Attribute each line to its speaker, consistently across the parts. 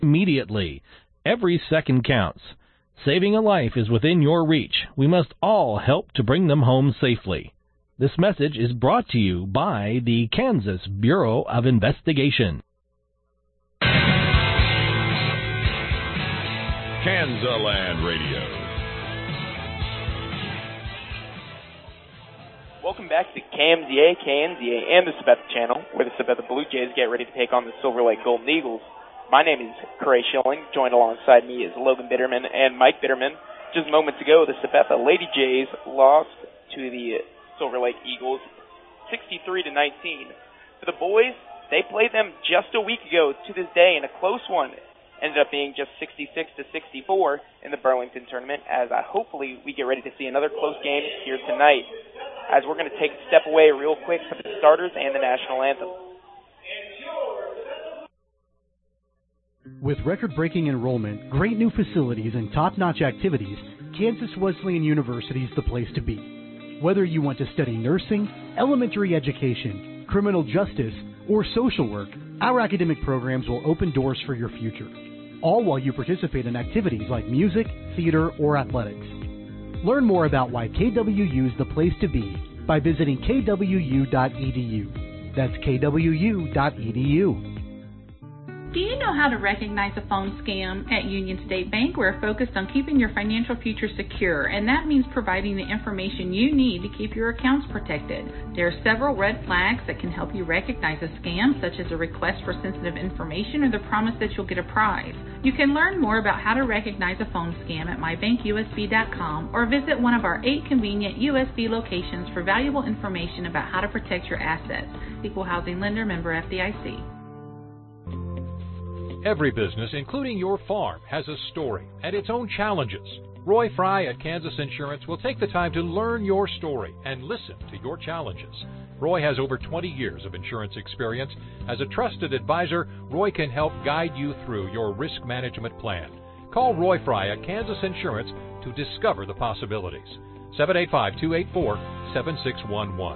Speaker 1: immediately. Every second counts. Saving a life is within your reach. We must all help to bring them home safely. This message is brought to you by the Kansas Bureau of Investigation.
Speaker 2: Kansaland Radio.
Speaker 3: Welcome back to KMZA, and the Sabetha Channel, where the Sabetha Blue Jays get ready to take on the Silver Lake Golden Eagles. My name is Corey Schilling. Joined alongside me is Logan Bitterman and Mike Bitterman. Just moments ago, the Sabetha Lady Jays lost to the Silver Lake Eagles 63-19. For the boys, they played them just a week ago to this day in a close one. Ended up being just 66-64 in the Burlington tournament, as hopefully we get ready to see another close game here tonight, as we're going to take a step away real quick for the starters and the national anthem.
Speaker 4: With record-breaking enrollment, great new facilities, and top-notch activities, Kansas Wesleyan University is the place to be. Whether you want to study nursing, elementary education, criminal justice, or social work, our academic programs will open doors for your future, all while you participate in activities like music, theater, or athletics. Learn more about why KWU is the place to be by visiting kwu.edu. That's kwu.edu.
Speaker 5: Do you know how to recognize a phone scam? At Union State Bank, we're focused on keeping your financial future secure, and that means providing the information you need to keep your accounts protected. There are several red flags that can help you recognize a scam, such as a request for sensitive information or the promise that you'll get a prize. You can learn more about how to recognize a phone scam at mybankusb.com or visit one of our 8 convenient USB locations for valuable information about how to protect your assets. Equal Housing Lender, member FDIC.
Speaker 6: Every business, including your farm, has a story and its own challenges. Roy Fry at Kansas Insurance will take the time to learn your story and listen to your challenges. Roy has over 20 years of insurance experience. As a trusted advisor, Roy can help guide you through your risk management plan. Call Roy Fry at Kansas Insurance to discover the possibilities. 785-284-7611.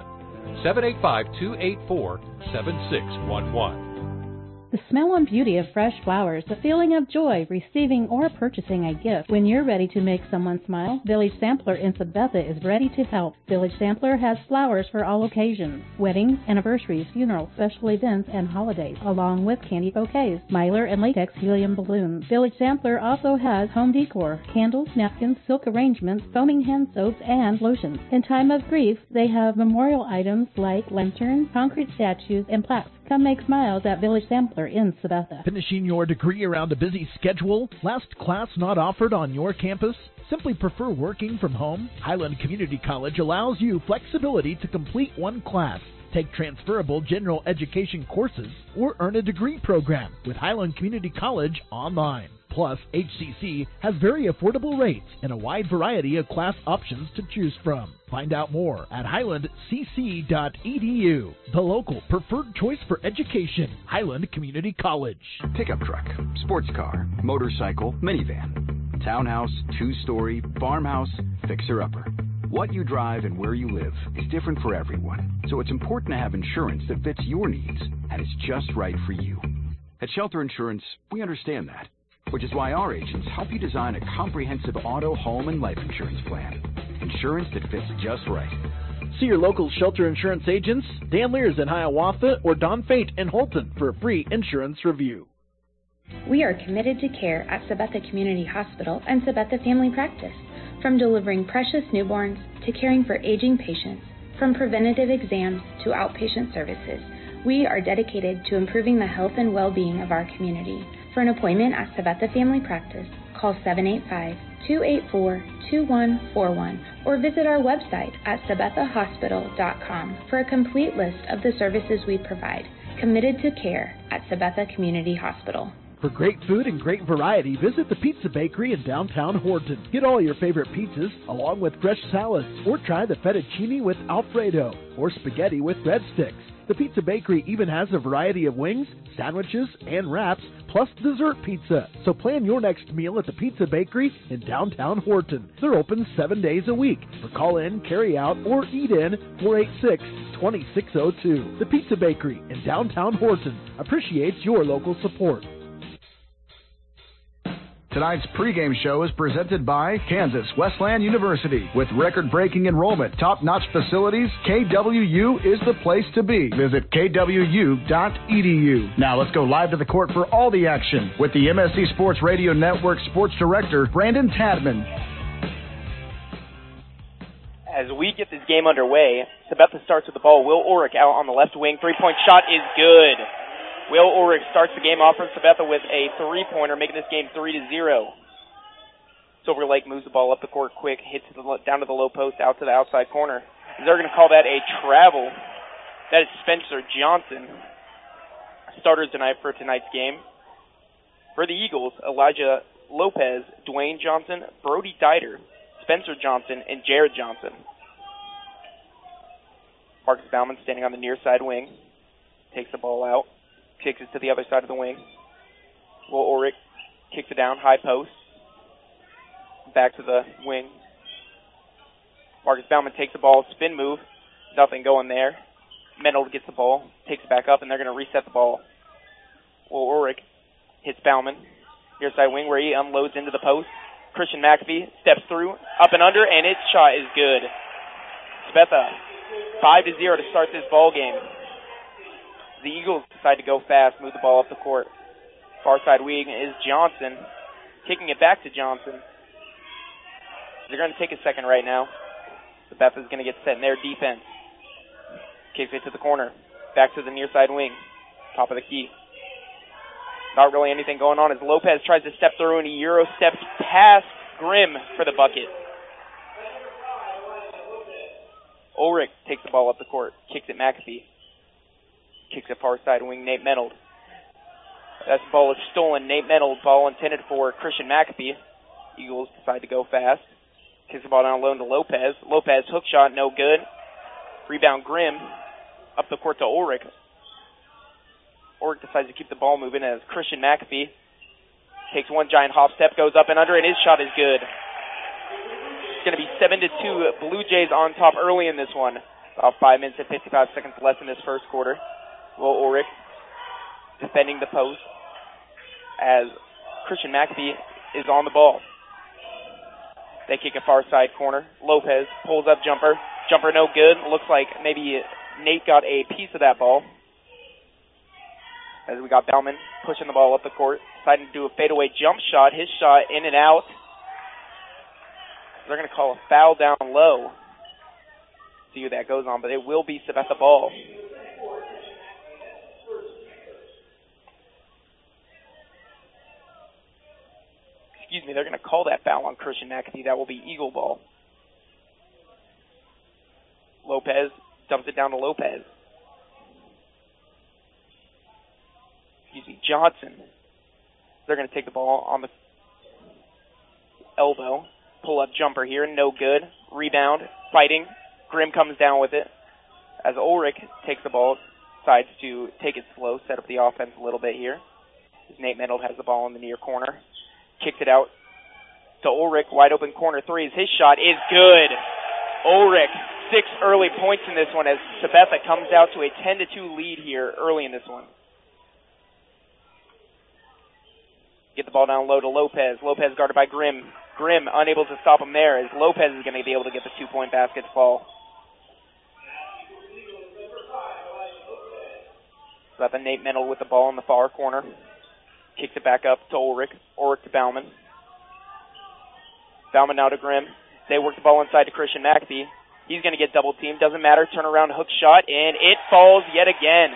Speaker 6: 785-284-7611.
Speaker 7: The smell and beauty of fresh flowers, the feeling of joy receiving or purchasing a gift. When you're ready to make someone smile, Village Sampler in Sabetha is ready to help. Village Sampler has flowers for all occasions: weddings, anniversaries, funerals, special events, and holidays, along with candy bouquets, mylar and latex helium balloons. Village Sampler also has home decor, candles, napkins, silk arrangements, foaming hand soaps, and lotions. In time of grief, they have memorial items like lanterns, concrete statues, and plaques. Come make smiles at Village Sampler in Sabetha.
Speaker 8: Finishing your degree around a busy schedule? Last class not offered on your campus? Simply prefer working from home? Highland Community College allows you flexibility to complete one class, take transferable general education courses, or earn a degree program with Highland Community College online. Plus, HCC has very affordable rates and a wide variety of class options to choose from. Find out more at highlandcc.edu, the local preferred choice for education, Highland Community College.
Speaker 9: Pickup truck, sports car, motorcycle, minivan, townhouse, two-story, farmhouse, fixer-upper. What you drive and where you live is different for everyone, so it's important to have insurance that fits your needs and is just right for you. At Shelter Insurance, we understand that, which is why our agents help you design a comprehensive auto, home, and life insurance plan. Insurance that fits just right.
Speaker 8: See your local Shelter Insurance agents, Dan Lears in Hiawatha or Don Fate in Holton for a free insurance review.
Speaker 10: We are committed to care at Sabetha Community Hospital and Sabetha Family Practice. From delivering precious newborns to caring for aging patients, from preventative exams to outpatient services, we are dedicated to improving the health and well-being of our community. For an appointment at Sabetha Family Practice, call 785-284-2141 or visit our website at sabethahospital.com for a complete list of the services we provide. Committed to care at Sabetha Community Hospital.
Speaker 8: For great food and great variety, visit the Pizza Bakery in downtown Horton. Get all your favorite pizzas along with fresh salads, or try the fettuccine with Alfredo or spaghetti with breadsticks. The Pizza Bakery even has a variety of wings, sandwiches, and wraps, plus dessert pizza. So plan your next meal at the Pizza Bakery in downtown Horton. They're open 7 days a week. For call-in, carry-out, or eat-in, 486-2602. The Pizza Bakery in downtown Horton appreciates your local support.
Speaker 11: Tonight's pregame show is presented by Kansas Wesleyan University. With record-breaking enrollment, top-notch facilities, KWU is the place to be. Visit kwU.edu. Now let's go live to the court for all the action with the MSC Sports Radio Network Sports Director, Brandon Tadman.
Speaker 3: As we get this game underway, Sabetha starts with the ball. Will Ulrich out on the left wing. Three-point shot is good. Will Ulrich starts the game off for Sabetha with a three-pointer, making this game 3-0. Silver Lake moves the ball up the court quick, hits down to the low post, out to the outside corner. They're going to call that a travel. That is Spencer Johnson. Starters tonight for tonight's game. For the Eagles, Elijah Lopez, Dwayne Johnson, Brody Dieter, Spencer Johnson, and Jared Johnson. Marcus Bauman standing on the near side wing. Takes the ball out. Kicks it to the other side of the wing. Will Ulrich kicks it down, high post. Back to the wing. Marcus Bauman takes the ball, spin move. Nothing going there. Mendel gets the ball, takes it back up, and they're going to reset the ball. Will Ulrich hits Bauman. Near side wing where he unloads into the post. Christian McAfee steps through, up and under, and his shot is good. Sabetha, 5-0 to start this ball game. The Eagles decide to go fast, move the ball up the court. Far side wing is Johnson, kicking it back to Johnson. They're going to take a second right now. Sabetha's going to get set in their defense. Kicks it to the corner, back to the near side wing, top of the key. Not really anything going on as Lopez tries to step through and he Euro steps past Grimm for the bucket. Ulrich takes the ball up the court, kicks it McAfee. Kicks it far side wing, Nate Menold. That ball is stolen. Nate Menold, ball intended for Christian McAfee. Eagles decide to go fast. Kicks the ball down low to Lopez. Lopez hook shot, no good. Rebound Grimm. Up the court to Ulrich. Ulrich decides to keep the ball moving as Christian McAfee takes one giant hop step, goes up and under, and his shot is good. It's going to be 7-2. Blue Jays on top early in this one. About 5 minutes and 55 seconds left in this first quarter. Will Ulrich defending the post as Christian McAfee is on the ball. They kick a far side corner. Lopez pulls up jumper. Jumper no good. Looks like maybe Nate got a piece of that ball. As we got Bauman pushing the ball up the court. Deciding to do a fadeaway jump shot. His shot in and out. They're going to call a foul down low. See what that goes on, but it will be Sabetha ball. Excuse me, they're going to call that foul on Christian McAfee. That will be Eagle ball. Lopez dumps it down to Lopez. Excuse me, Johnson. They're going to take the ball on the elbow. Pull-up jumper here, no good. Rebound, fighting. Grimm comes down with it. As Ulrich takes the ball, decides to take it slow, set up the offense a little bit here. As Nate Mendel has the ball in the near corner. Kicks it out to Ulrich, wide open corner threes. His shot is good. Ulrich, 6 early points in this one as Sabetha comes out to a 10-2 lead here early in this one. Get the ball down low to Lopez. Lopez guarded by Grimm. Grimm unable to stop him there as Lopez is going to be able to get the 2-point basket to fall. Sabetha, Nate Mendel with the ball in the far corner. Kicks it back up to Ulrich. Ulrich to Bauman. Bauman now to Grimm. They work the ball inside to Christian McAfee. He's going to get double teamed. Doesn't matter. Turnaround hook shot, and it falls yet again.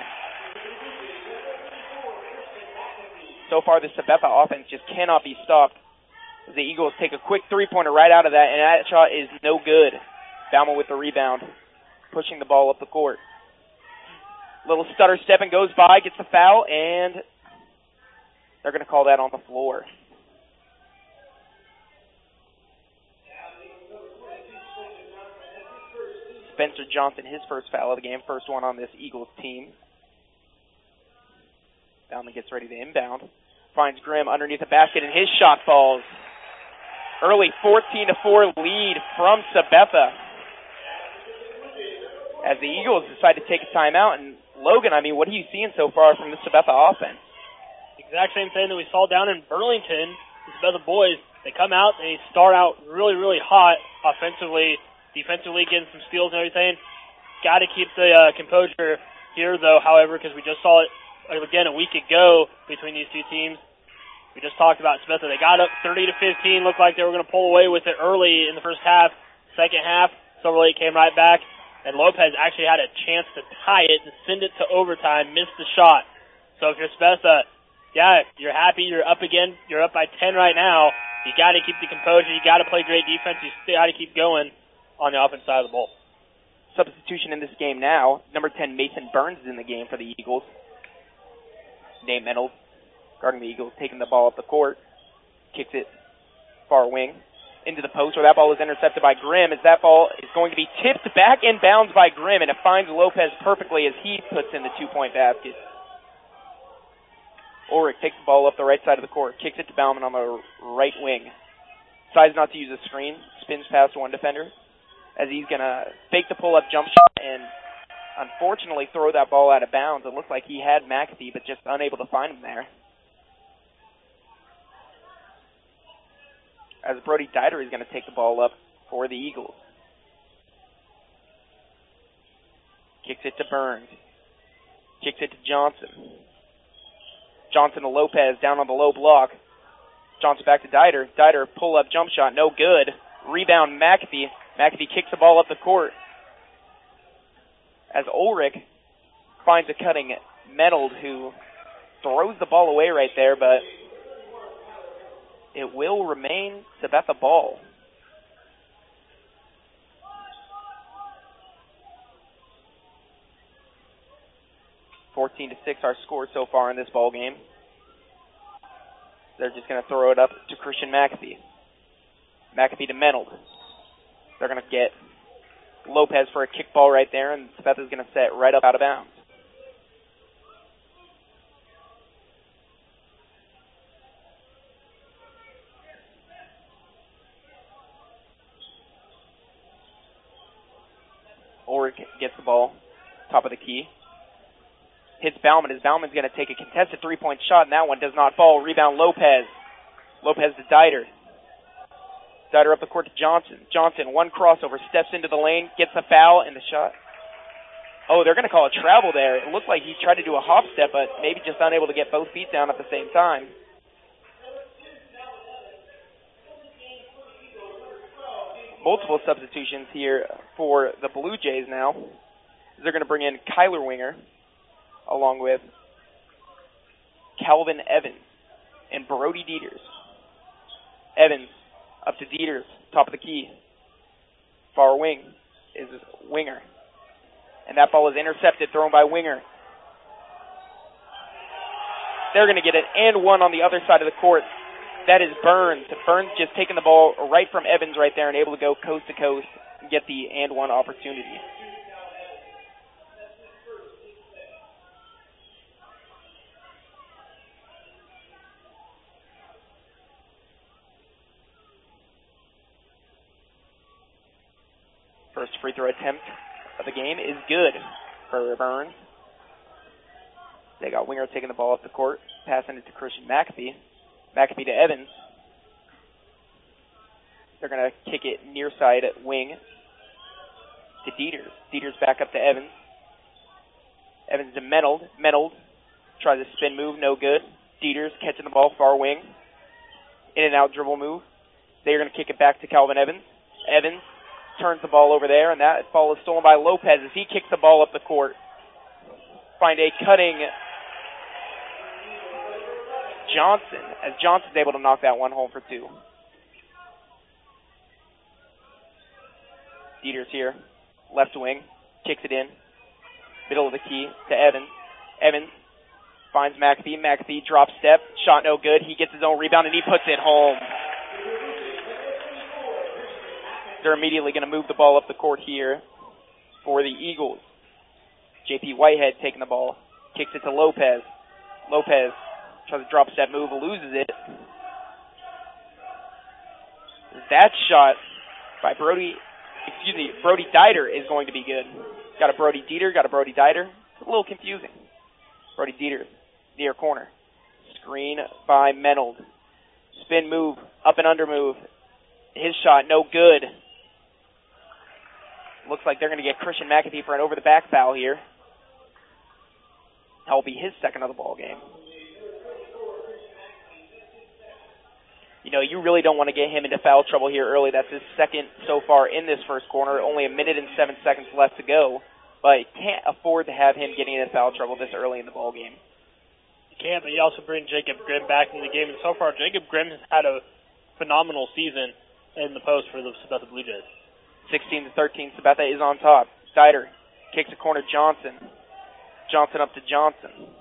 Speaker 3: So far, the Sabetha offense just cannot be stopped. The Eagles take a quick three-pointer right out of that, and that shot is no good. Bauman with the rebound, pushing the ball up the court. Little stutter step and goes by, gets the foul, and they're going to call that on the floor. Spencer Johnson, his first foul of the game, first one on this Eagles team. Bauman gets ready to inbound. Finds Grimm underneath the basket, and his shot falls. Early 14-4 lead from Sabetha. As the Eagles decide to take a timeout, and Logan, I mean, what are you seeing so far from the Sabetha offense?
Speaker 12: Exact same thing that we saw down in Burlington. Sabetha boys, they come out, they start out really, really hot offensively, defensively, getting some steals and everything. Got to keep the composure here, though, however, because we just saw it, again, a week ago between these two teams. We just talked about Sabetha. They got up 30-15, looked like they were going to pull away with it early in the first half. Second half, Silver Lake came right back, and Lopez actually had a chance to tie it, to send it to overtime, missed the shot. So if you're Sabetha, yeah, you're happy, you're up again, you're up by 10 right now. You got to keep the composure, you got to play great defense, you still got to keep going on the offense side of the ball.
Speaker 3: Substitution in this game now, number 10, Mason Burns is in the game for the Eagles. Nate Mennel guarding the Eagles, taking the ball up the court, kicks it far wing into the post where that ball is intercepted by Grimm, as that ball is going to be tipped back and bounds by Grimm, and it finds Lopez perfectly as he puts in the 2-point basket. Ulrich takes the ball up the right side of the court, kicks it to Bauman on the right wing. Decides not to use a screen, spins past one defender, as he's going to fake the pull-up jump shot and unfortunately throw that ball out of bounds. It looked like he had McAfee, but just unable to find him there. As Brody Dieter is going to take the ball up for the Eagles. Kicks it to Burns. Kicks it to Johnson. Johnson to Lopez down on the low block. Johnson back to Dieter. Dieter pull-up jump shot, no good. Rebound McAfee. McAfee kicks the ball up the court. As Ulrich finds a cutting Mennel, who throws the ball away right there, but it will remain Sabetha ball. (14-6) our score so far in this ball game. They're just going to throw it up to Christian McAfee. McAfee to Mennel. They're going to get Lopez for a kickball right there, and Sabetha's going to set right up out of bounds. Ulrich gets the ball, top of the key. Hits Bauman, as Bauman's going to take a contested three-point shot, and that one does not fall. Rebound Lopez. Lopez to Dieter. Dieter up the court to Johnson. Johnson, one crossover, steps into the lane, gets the foul, and the shot. Oh, they're going to call a travel there. It looked like he tried to do a hop step, but maybe just unable to get both feet down at the same time. Multiple substitutions here for the Blue Jays now. They're going to bring in Kyler Winger along with Calvin Evans and Brody Dieters. Evans up to Dieters, top of the key. Far wing is Winger. And that ball is intercepted, thrown by Winger. They're going to get an and one on the other side of the court. That is Burns. Burns just taking the ball right from Evans right there and able to go coast to coast and get the and one opportunity. First free throw attempt of the game is good for Burns. They got Winger taking the ball off the court, passing it to Christian McAfee. McAfee to Evans. They're going to kick it near side at wing to Dieters. Dieters back up to Evans. Evans to Mennel. Mennel tries a spin move, no good. Dieters catching the ball far wing. In and out dribble move. They're going to kick it back to Calvin Evans. Evans turns the ball over there, and that ball is stolen by Lopez as he kicks the ball up the court. Find a cutting Johnson, as Johnson's able to knock that one home for two. Dieters here, left wing, kicks it in, middle of the key to Evans. Evans finds McAfee. McAfee drop step, shot no good. He gets his own rebound and he puts it home. They're immediately going to move the ball up the court here for the Eagles. J.P. Whitehead taking the ball, kicks it to Lopez. Lopez tries to drop step move, loses it. That shot by Brody Dieter is going to be good. Got a Brody Dieter, got a Brody Dieter. It's a little confusing. Brody Dieter, near corner. Screen by Mennel. spin move, up and under move. His shot, no good. Looks like they're going to get Christian McAfee for an over-the-back foul here. That will be his second of the ball game. You know, you really don't want to get him into foul trouble here early. That's his second so far in this first quarter. Only 1 minute and 7 seconds left to go. But you can't afford to have him getting into foul trouble this early in the ball game.
Speaker 12: You can't, but you also bring Jacob Grimm back into the game. And so far, Jacob Grimm has had a phenomenal season in the post for the Sabetha Blue Jays.
Speaker 3: 16-13, Sabetha is on top. Dieter kicks a corner, Johnson. Johnson up to Johnson.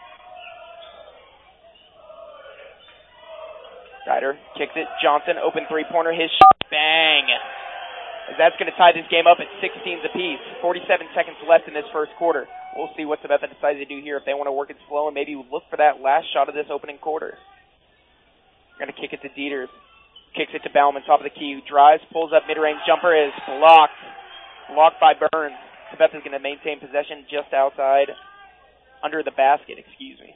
Speaker 3: Dieter kicks it. Johnson, open three-pointer. His shot, bang. That's going to tie this game up at 16 apiece. 47 seconds left in this first quarter. We'll see what Sabetha decides to do here, if they want to work it slow and maybe look for that last shot of this opening quarter. Going to kick it to Dieters. Kicks it to Bauman, top of the key. Drives, pulls up, mid-range jumper is blocked. Blocked by Burns. Sabetha's going to maintain possession just outside, under the basket, excuse me.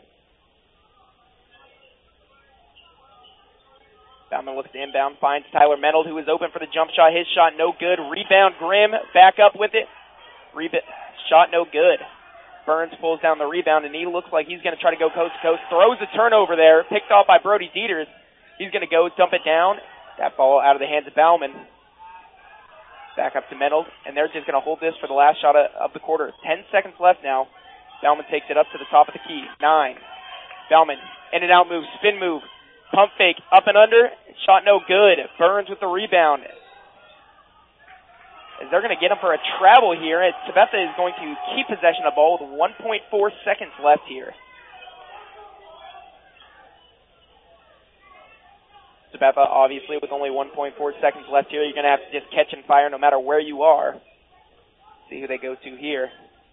Speaker 3: Bauman looks to inbound, finds Tyler Menold, who is open for the jump shot. His shot no good. Rebound, Grimm, back up with it. Shot no good. Burns pulls down the rebound, and he looks like he's going to try to go coast to coast. Throws a turnover there, picked off by Brody Dieters. He's going to go dump it down. That ball out of the hands of Bauman. Back up to Menold, and they're just going to hold this for the last shot of the quarter. 10 seconds left now. Bauman takes it up to the top of the key. 9. Bauman, in and out move, spin move. Pump fake, up and under, shot no good. Burns with the rebound. As they're going to get him for a travel here, and Sabetha is going to keep possession of the ball with 1.4 seconds left here. Sabetha, obviously, with only 1.4 seconds left here, you're going to have to just catch and fire no matter where you are. See who they go to here.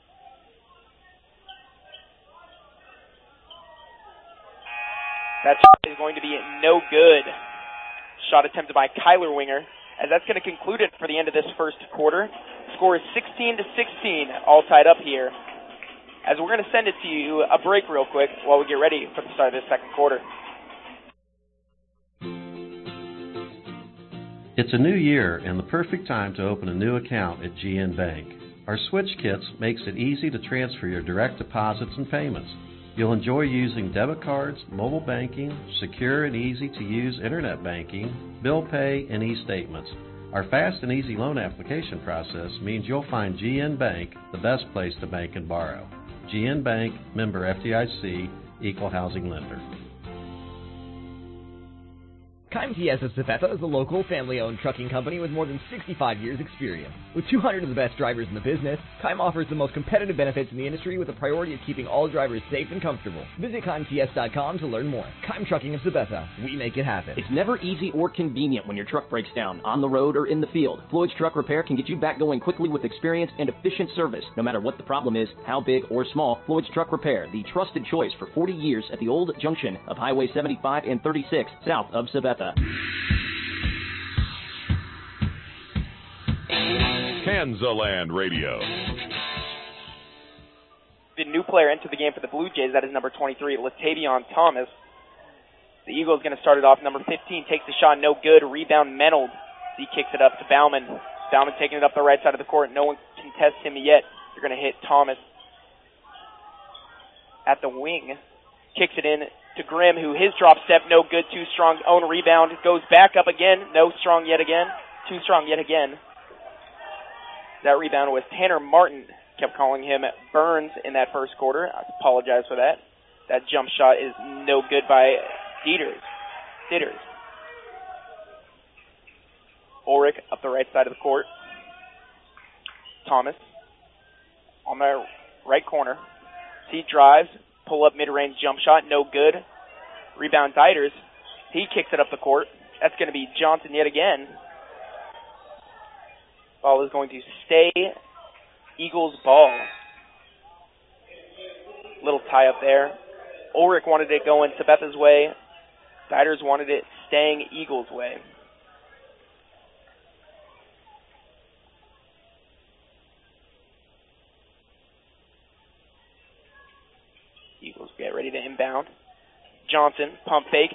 Speaker 3: That shot is going to be no good. Shot attempted by Kyler Winger, as that's going to conclude it for the end of this first quarter. Score is 16-16, all tied up here. As we're going to send it to you, a break real quick while we get ready for the start of this second quarter.
Speaker 13: It's a new year and the perfect time to open a new account at GN Bank. Our Switch Kits makes it easy to transfer your direct deposits and payments. You'll enjoy using debit cards, mobile banking, secure and easy-to-use internet banking, bill pay, and e-statements. Our fast and easy loan application process means you'll find GN Bank the best place to bank and borrow. GN Bank, member FDIC, equal housing lender.
Speaker 14: Keim TS of Sabetha is a local, family-owned trucking company with more than 65 years' experience. With 200 of the best drivers in the business, Keim offers the most competitive benefits in the industry with a priority of keeping all drivers safe and comfortable. Visit KeimTS.com to learn more. Keim Trucking of Sabetha. We make it happen.
Speaker 15: It's never easy or convenient when your truck breaks down, on the road or in the field. Floyd's Truck Repair can get you back going quickly with experience and efficient service. No matter what the problem is, how big or small, Floyd's Truck Repair, the trusted choice for 40 years at the old junction of Highway 75 and 36, south of Sabetha.
Speaker 2: Kansaland Radio.
Speaker 3: The new player into the game for the Blue Jays, that is number 23, Latavion Thomas. The Eagles going to start it off. Number 15 takes the shot, no good. Rebound, Menold. He kicks it up to Bauman. Bauman taking it up the right side of the court. No one contests him yet. They're going to hit Thomas at the wing. Kicks it in to Grimm, who his drop step, no good, too strong. Own rebound, goes back up again, no strong yet again, too strong yet again. That rebound was Tanner Martin, kept calling him Burns in that first quarter. I apologize for that. That jump shot is no good by Dieters. Ulrich up the right side of the court. Thomas on the right corner. He drives. Pull up mid-range jump shot, no good. Rebound Dieters. He kicks it up the court. That's going to be Johnson yet again. Ball is going to stay Eagles ball. Little tie up there. Ulrich wanted it going Sabetha's way. Dieters wanted it staying Eagles' way. Eagles get ready to inbound. Johnson, pump fake,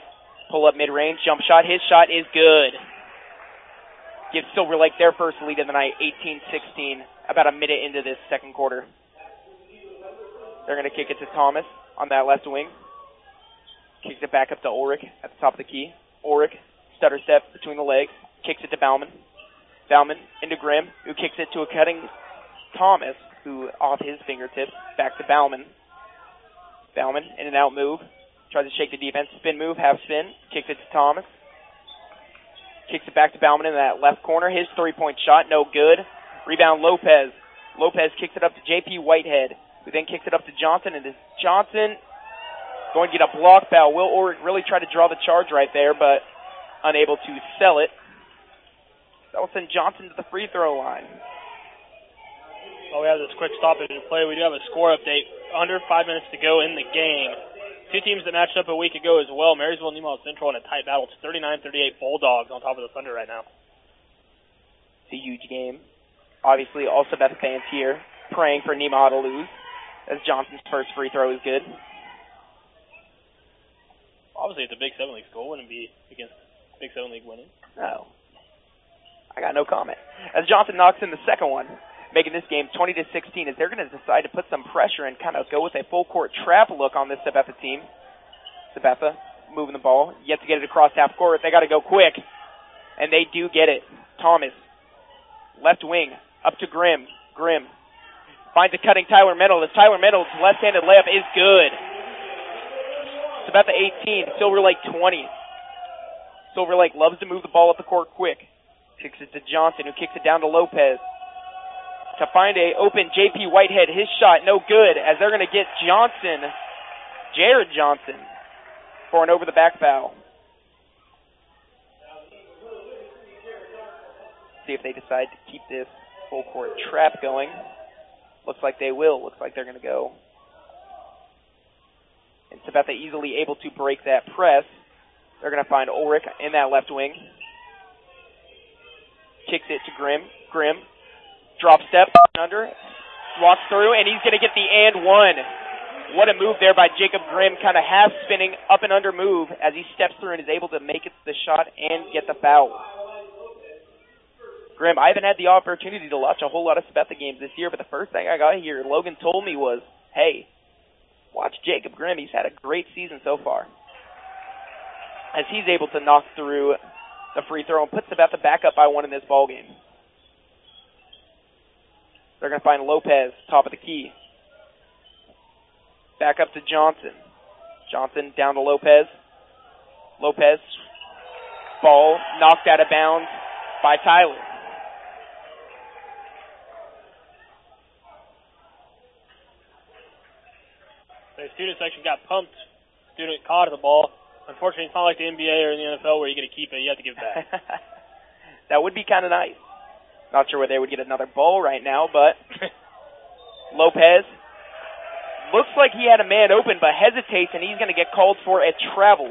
Speaker 3: Pull up mid-range, jump shot. His shot is good. Gives Silver Lake their first lead of the night, 18-16, about a minute into this second quarter. They're going to kick it to Thomas on that left wing. Kicks it back up to Ulrich at the top of the key. Ulrich, stutter step between the legs, kicks it to Bauman. Bauman into Grimm, who kicks it to a cutting Thomas, who off his fingertips, back to Bauman. Bauman, in and out move. Tries to shake the defense. Spin move, half spin. Kicks it to Thomas. Kicks it back to Bauman in that left corner. His three-point shot, no good. Rebound, Lopez. Lopez kicks it up to J.P. Whitehead, who then kicks it up to Johnson. And this Johnson going to get a block foul. Will Ulrich really tried to draw the charge right there, but unable to sell it. That will send Johnson to the free throw line.
Speaker 12: Well, we have this quick stoppage in play. We do have a score update. Under 5 minutes to go in the game. Two teams that matched up a week ago as well. Marysville and Nemaha Central in a tight battle. It's 39-38 Bulldogs on top of the Thunder right now.
Speaker 3: It's a huge game. Obviously, all Sabetha fans here praying for Nemaha to lose, as Johnson's first free throw is good.
Speaker 12: Obviously, it's a Big 7 League score. Wouldn't be against Big 7 League winning.
Speaker 3: No. I got no comment. As Johnson knocks in the second one, making this game 20-16, as they're going to decide to put some pressure and kind of go with a full-court trap look on this Sabetha team. Sabetha moving the ball, yet to get it across half court. They got to go quick, and they do get it. Thomas, left wing, up to Grimm. Grimm finds a cutting Tyler Meadows. Tyler Meadows' left-handed layup is good. Sabetha 18, Silver Lake 20. Silver Lake loves to move the ball up the court quick. Kicks it to Johnson, who kicks it down to Lopez. To find a open J.P. Whitehead, his shot no good, as they're going to get Johnson, Jared Johnson, for an over-the-back foul. See if they decide to keep this full-court trap going. Looks like they will. Looks like they're going to go. And Sabetha easily able to break that press. They're going to find Ulrich in that left wing. Kicks it to Grimm. Grimm. Drop step, under, walks through, and he's going to get the and one. What a move there by Jacob Grimm, kind of half spinning up and under move as he steps through and is able to make it the shot and get the foul. Grimm, I haven't had the opportunity to watch a whole lot of Sabetha games this year, but the first thing I got here, Logan told me was, hey, watch Jacob Grimm. He's had a great season so far. As he's able to knock through the free throw and put Sabetha back up by one in this ballgame. They're going to find Lopez, top of the key. Back up to Johnson. Johnson down to Lopez. Lopez, ball knocked out of bounds by Tyler.
Speaker 12: The student section got pumped. Student caught the ball. Unfortunately, it's not like the NBA or the NFL where you get to keep it. You have to give it back.
Speaker 3: That would be kind of nice. Not sure where they would get another ball right now, but Lopez looks like he had a man open, but hesitates, and he's going to get called for a travel.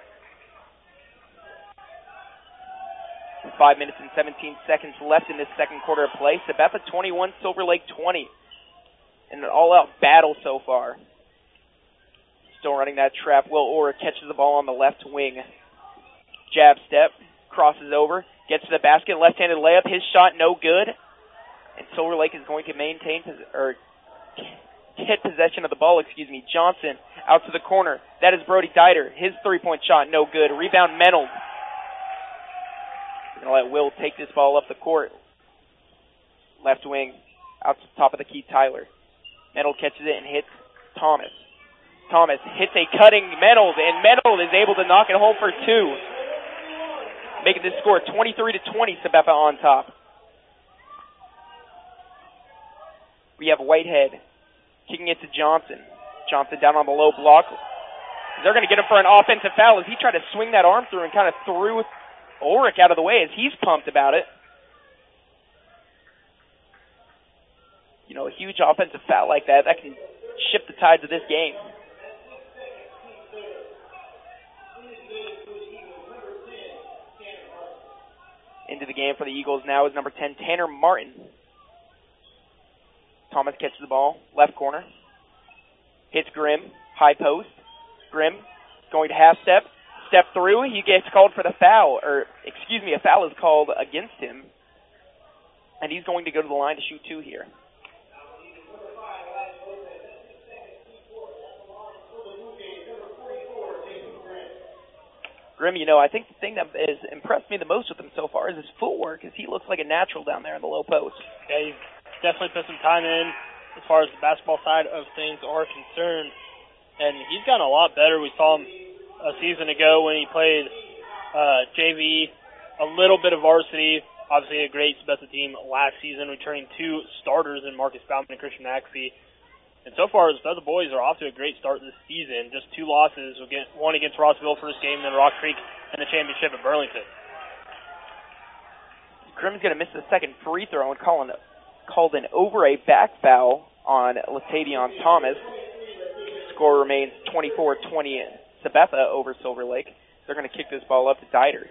Speaker 3: 5 minutes and 17 seconds left in this second quarter of play. Sabetha 21, Silver Lake 20. In an all-out battle so far. Still running that trap. Will Ulrich catches the ball on the left wing. Jab step, crosses over. Gets to the basket, left-handed layup. His shot no good. And Silver Lake is going to get possession of the ball, Johnson out to the corner. That is Brody Dieter. His three-point shot no good. Rebound Menold. We're going to let Will take this ball up the court. Left wing, out to the top of the key, Tyler. Menold catches it and hits Thomas. Thomas hits a cutting Menold, and Menold is able to knock it home for two. Making this score 23-20, Sabetha on top. We have Whitehead kicking it to Johnson. Johnson down on the low block. They're going to get him for an offensive foul as he tried to swing that arm through and kind of threw Ulrich out of the way as he's pumped about it. You know, a huge offensive foul like that can shift the tides of this game. Into the game for the Eagles now is number 10, Tanner Martin. Thomas catches the ball, left corner. Hits Grimm, high post. Grimm going to half step, step through. He gets called for the foul, a foul is called against him. And he's going to go to the line to shoot 2 here. Grim, I think the thing that has impressed me the most with him so far is his footwork, as he looks like a natural down there in the low post.
Speaker 12: Yeah, he's definitely put some time in as far as the basketball side of things are concerned. And he's gotten a lot better. We saw him a season ago when he played JV, a little bit of varsity, obviously a great Sabetha team last season, returning 2 starters in Marcus Bauman and Christian Maxey. And so far, the Sabetha boys are off to a great start this season. Just 2 losses, one against Rossville first game, then Rock Creek in the championship at Burlington.
Speaker 3: Grim's going to miss the second free throw and called an over a back foul on Latavion Thomas. Score remains 24-20 Sabetha over Silver Lake. They're going to kick this ball up to Dieter.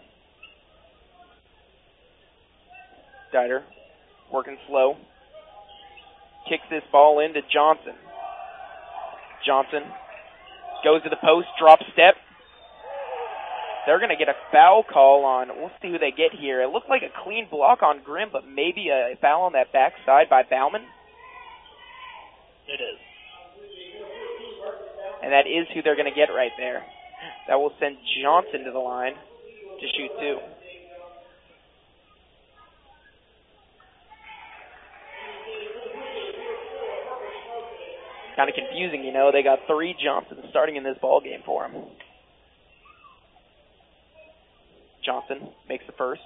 Speaker 3: Dieter working slow. Kicks this ball into Johnson. Johnson goes to the post, drop step. They're going to get a foul call on, we'll see who they get here. It looked like a clean block on Grimm, but maybe a foul on that backside by Bauman.
Speaker 12: It is.
Speaker 3: And that is who they're going to get right there. That will send Johnson to the line to shoot 2. Kind of confusing, They got 3 Johnsons starting in this ball game for him. Johnson makes the first.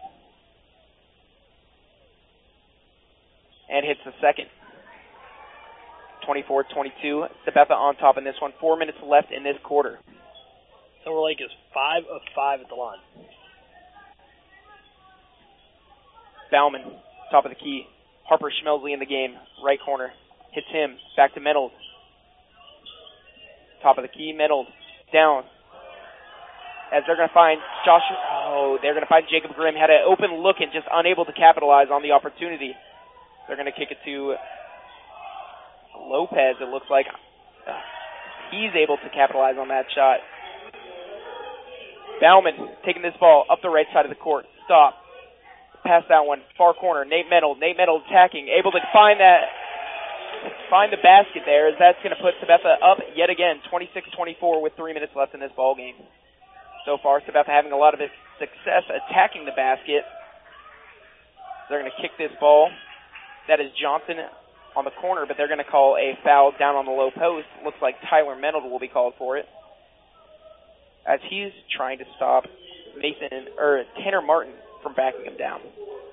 Speaker 3: And hits the second. 24-22. Sabetha on top in this one. 4 minutes left in this quarter.
Speaker 12: Silver Lake is 5 of 5 at the line.
Speaker 3: Bauman, top of the key. Harper Schmelzley in the game. Right corner. Hits him. Back to Mennels. Top of the key, Mennels. Down. As they're going to find they're going to find Jacob Grimm. Had an open look and just unable to capitalize on the opportunity. They're going to kick it to Lopez, it looks like. He's able to capitalize on that shot. Bauman taking this ball up the right side of the court. Stop. Pass that one. Far corner. Nate Mennels. Nate Mennels attacking. Able to find the basket there, as that's going to put Sabetha up yet again, 26-24 with 3 minutes left in this ball game. So far, Sabetha having a lot of success attacking the basket. They're going to kick this ball. That is Johnson on the corner, but they're going to call a foul down on the low post. Looks like Tyler Mennel will be called for it, as he's trying to stop Tanner Martin from backing him down.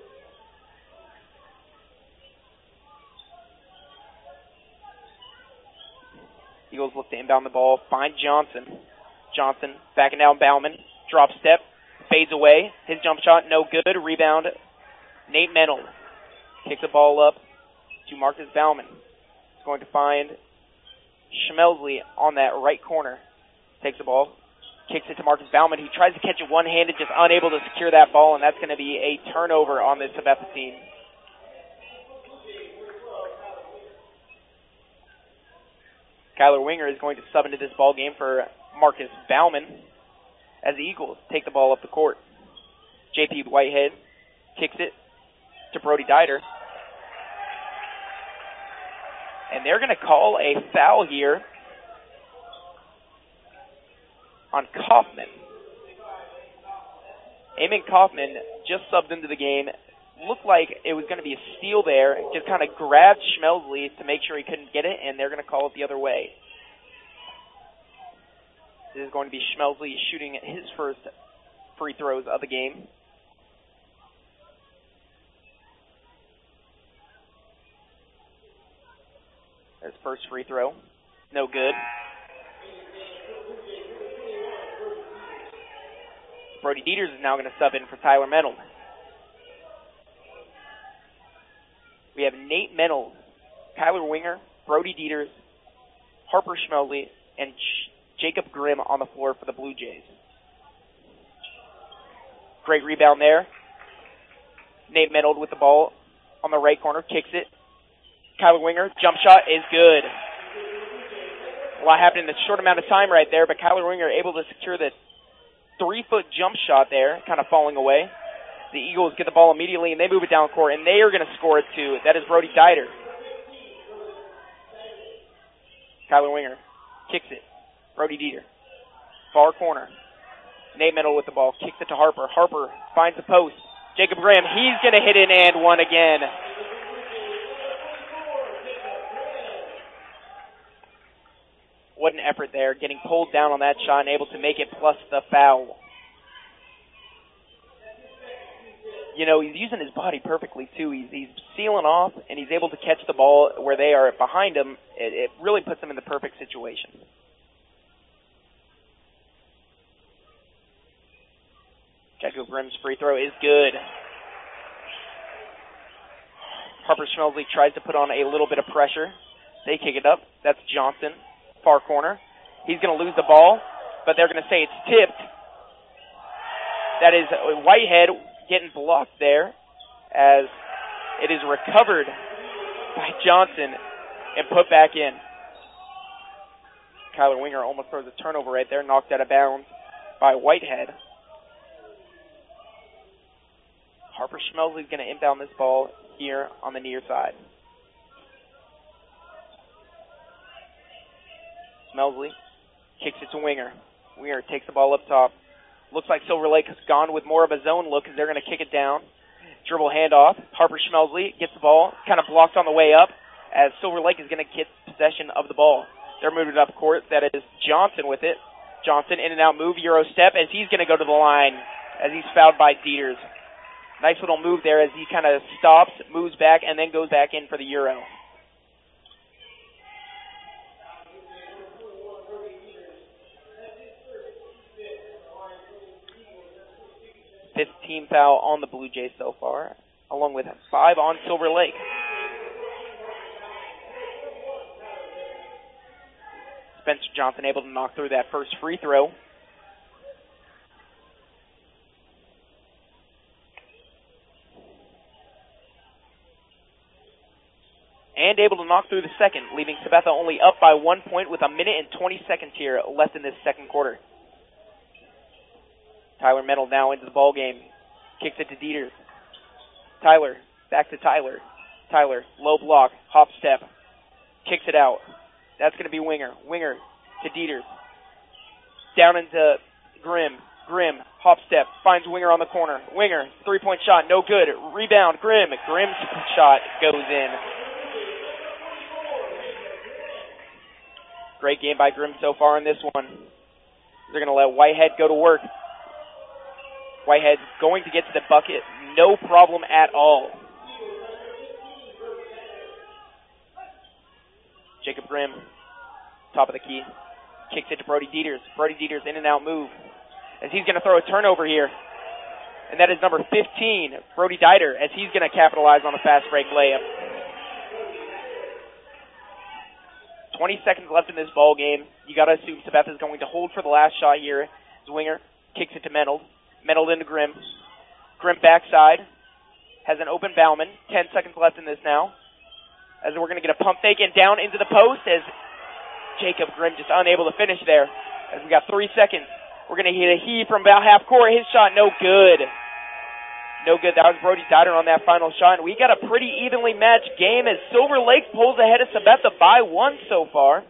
Speaker 3: Eagles look to inbound the ball. Find Johnson. Johnson backing down Bauman. Drop step. Fades away. His jump shot no good. Rebound. Nate Mennel kicks the ball up to Marcus Bauman. He's going to find Schmelzley on that right corner. Takes the ball. Kicks it to Marcus Bauman. He tries to catch it one-handed, just unable to secure that ball, and that's going to be a turnover on this Sabetha team. Kyler Winger is going to sub into this ball game for Marcus Bauman as the Eagles take the ball up the court. J.P. Whitehead kicks it to Brody Dieter. And they're going to call a foul here on Kaufman. Eamon Kaufman just subbed into the game. Looked like it was going to be a steal there. Just kind of grabbed Schmelzley to make sure he couldn't get it, and they're going to call it the other way. This is going to be Schmelzley shooting his first free throws of the game. His first free throw. No good. Brody Dieters is now going to sub in for Tyler Mennel. We have Nate Mennel, Kyler Winger, Brody Dieters, Harper Schmelzley, and Jacob Grimm on the floor for the Blue Jays. Great rebound there. Nate Mennel with the ball on the right corner, kicks it. Kyler Winger, jump shot is good. A lot happened in a short amount of time right there, but Kyler Winger able to secure the 3-foot jump shot there, kind of falling away. The Eagles get the ball immediately, and they move it down court, and they are going to score it too. That is Brody Dieter. Kyler Winger kicks it. Brody Dieter. Far corner. Nate Mendel with the ball. Kicks it to Harper. Harper finds the post. Jacob Grimm, he's going to hit an and one again. What an effort there, getting pulled down on that shot and able to make it plus the foul. You know, he's using his body perfectly, too. He's sealing off, and he's able to catch the ball where they are behind him. It really puts him in the perfect situation. Jacob Grimm's free throw is good. Harper Schmelzle tries to put on a little bit of pressure. They kick it up. That's Johnson, far corner. He's going to lose the ball, but they're going to say it's tipped. That is Whitehead getting blocked there as it is recovered by Johnson and put back in. Kyler Winger almost throws a turnover right there, knocked out of bounds by Whitehead. Harper Schmelzle is going to inbound this ball here on the near side. Schmelzle kicks it to Winger. Winger takes the ball up top. Looks like Silver Lake has gone with more of a zone look as they're going to kick it down. Dribble handoff. Harper Schmelzle gets the ball, kind of blocked on the way up as Silver Lake is going to get possession of the ball. They're moving it up court. That is Johnson with it. Johnson in and out move, Euro step as he's going to go to the line as he's fouled by Dieters. Nice little move there as he kind of stops, moves back, and then goes back in for the Euro. Fifth team foul on the Blue Jays so far, along with 5 on Silver Lake. Spencer Johnson able to knock through that first free throw. And able to knock through the second, leaving Sabetha only up by 1 point with 1 minute and 20 seconds here left in this second quarter. Tyler Mendel now into the ball game. Kicks it to Dieters. Tyler, back to Tyler. Tyler, low block, hop step. Kicks it out. That's going to be Winger. Winger to Dieters. Down into Grimm. Grimm, hop step, finds Winger on the corner. Winger, three-point shot, no good. Rebound, Grimm. Grimm's shot goes in. Great game by Grimm so far in this one. They're going to let Whitehead go to work. Whitehead's going to get to the bucket, no problem at all. Jacob Grimm, top of the key, kicks it to Brody Dieters. Brody Dieters in and out move as he's going to throw a turnover here. And that is number 15, Brody Dieter, as he's going to capitalize on a fast break layup. 20 seconds left in this ball game. You got to assume Sabetha is going to hold for the last shot here. Winger kicks it to Mendel. Mendel into Grimm. Grimm backside. Has an open Bauman. 10 seconds left in this now. As we're going to get a pump fake and down into the post as Jacob Grimm just unable to finish there. As we got 3 seconds. We're going to hit a heave from about half court. His shot no good. No good. That was Brody Dieter on that final shot. And we got a pretty evenly matched game as Silver Lake pulls ahead of Sabetha by 1 so far.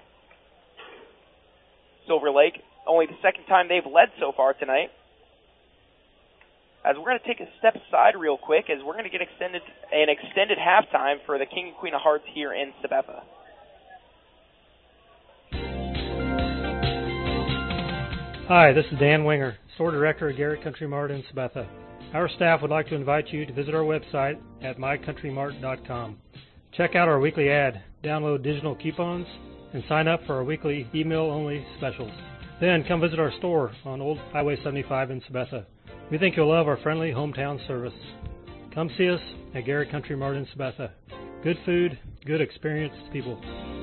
Speaker 3: Silver Lake, only the second time they've led so far tonight. As we're going to take a step aside real quick as we're going to get an extended halftime for the King and Queen of Hearts here in Sabetha.
Speaker 16: Hi, this is Dan Winger, Store Director at Garrett Country Mart in Sabetha. Our staff would like to invite you to visit our website at mycountrymart.com. Check out our weekly ad, download digital coupons, and sign up for our weekly email-only specials. Then come visit our store on Old Highway 75 in Sabetha. We think you'll love our friendly hometown service. Come see us at Garrett Country Mart in Sabetha. Good food, good experienced people.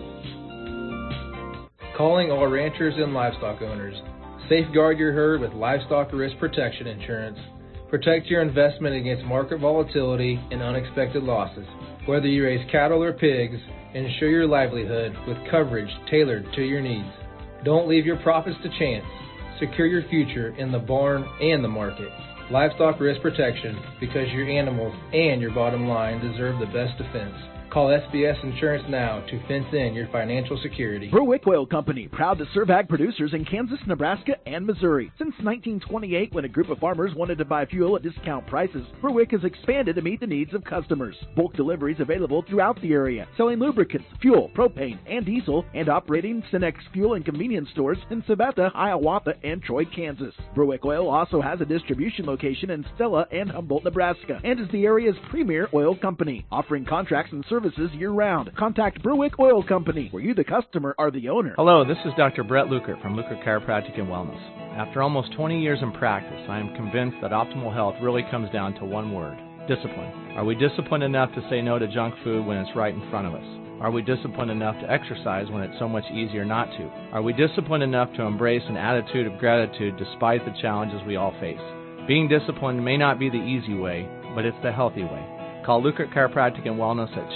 Speaker 17: Calling all ranchers and livestock owners. Safeguard your herd with Livestock Risk Protection Insurance. Protect your investment against market volatility and unexpected losses. Whether you raise cattle or pigs, ensure your livelihood with coverage tailored to your needs. Don't leave your profits to chance. Secure your future in the barn and the market. Livestock Risk Protection, because your animals and your bottom line deserve the best defense. Call SBS Insurance now to fence in your financial security.
Speaker 8: Berwick Oil Company, proud to serve ag producers in Kansas, Nebraska, and Missouri. Since 1928, when a group of farmers wanted to buy fuel at discount prices, Berwick has expanded to meet the needs of customers. Bulk deliveries available throughout the area, selling lubricants, fuel, propane, and diesel, and operating Cenex fuel and convenience stores in Sabetha, Hiawatha, and Troy, Kansas. Berwick Oil also has a distribution location in Stella and Humboldt, Nebraska, and is the area's premier oil company, offering contracts and services year-round. Contact Berwick Oil Company, where you, the customer, are the owner.
Speaker 18: Hello, this is Dr. Brett Lukert from Lukert Chiropractic and Wellness. After almost 20 years in practice, I am convinced that optimal health really comes down to one word: discipline. Are we disciplined enough to say no to junk food when it's right in front of us? Are we disciplined enough to exercise when it's so much easier not to? Are we disciplined enough to embrace an attitude of gratitude despite the challenges we all face? Being disciplined may not be the easy way, but it's the healthy way. Call Lukert Chiropractic and Wellness at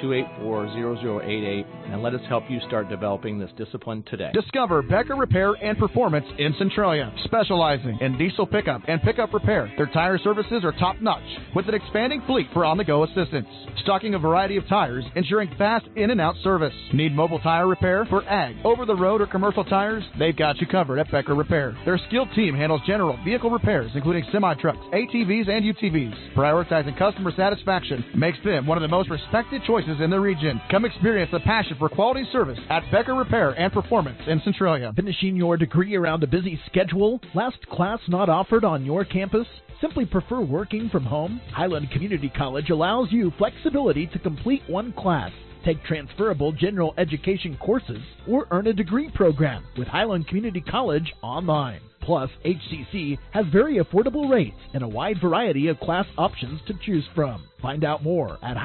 Speaker 18: 284-0088 and let us help you start developing this discipline today.
Speaker 11: Discover Becker Repair and Performance in Centralia, specializing in diesel pickup and pickup repair. Their tire services are top-notch, with an expanding fleet for on-the-go assistance. Stocking a variety of tires, ensuring fast in-and-out service. Need mobile tire repair for ag, over-the-road, or commercial tires? They've got you covered at Becker Repair. Their skilled team handles general vehicle repairs, including semi-trucks, ATVs, and UTVs. Prioritizing customer satisfaction makes them one of the most respected choices in the region. Come experience the passion for quality service at Becker Repair and Performance in Centralia.
Speaker 8: Finishing your degree around a busy schedule? Last class not offered on your campus? Simply prefer working from home? Highland Community College allows you flexibility to complete one class, take transferable general education courses, or earn a degree program with Highland Community College online. Plus, HCC has very affordable rates and a wide variety of class options to choose from. Find out more at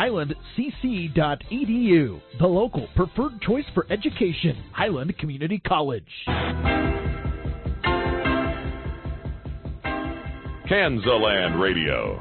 Speaker 8: highlandcc.edu, the local preferred choice for education, Highland Community College.
Speaker 2: Kansaland Radio.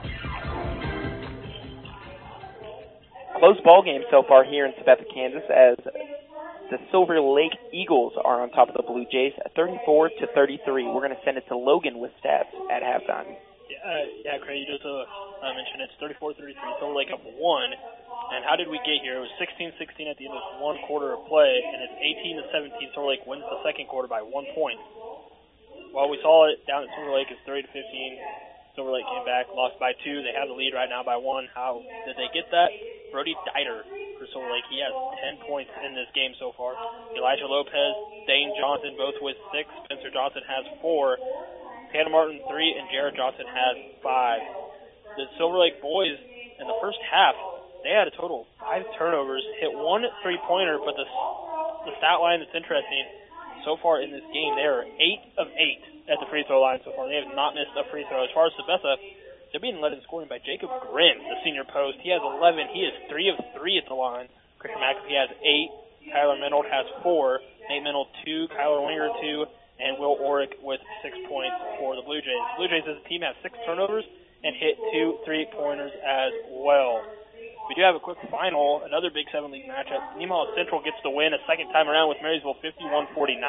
Speaker 3: Close ball game so far here in Sabetha, Kansas, as the Silver Lake Eagles are on top of the Blue Jays, 34-33. We're going to send it to Logan with stats at halftime.
Speaker 12: Yeah, Craig, you just mentioned it's 34-33. Silver Lake up 1. And how did we get here? It was 16-16 at the end of one quarter of play, and it's 18-17. Silver Lake wins the second quarter by 1 point. While we saw it down at Silver Lake, it's 30-15. Silver Lake came back, lost by 2. They have the lead right now by 1. How did they get that? Brody Dieter for Silver Lake. He has 10 points in this game so far. Elijah Lopez, Dane Johnson, both with 6. Spencer Johnson has 4. Tanner Martin, 3. And Jared Johnson has 5. The Silver Lake boys, in the first half, they had a total of 5 turnovers, hit 1 3-pointer, but the stat line that's interesting, so far in this game, they are 8 of 8 at the free throw line so far. They have not missed a free throw. As far as Sabetha, they're being led in scoring by Jacob Grimm, the senior post. He has 11. He is 3 of 3 at the line. Christian McAfee has 8. Tyler Menold has 4. Nate Menold 2. Kyler Winger 2. And Will Orrick with 6 points for the Blue Jays. Blue Jays as a team have 6 turnovers and hit 2 3-pointers as well. We do have a quick final, another Big 7 League matchup. Nemaha Central gets the win a second time around with Marysville 51-49.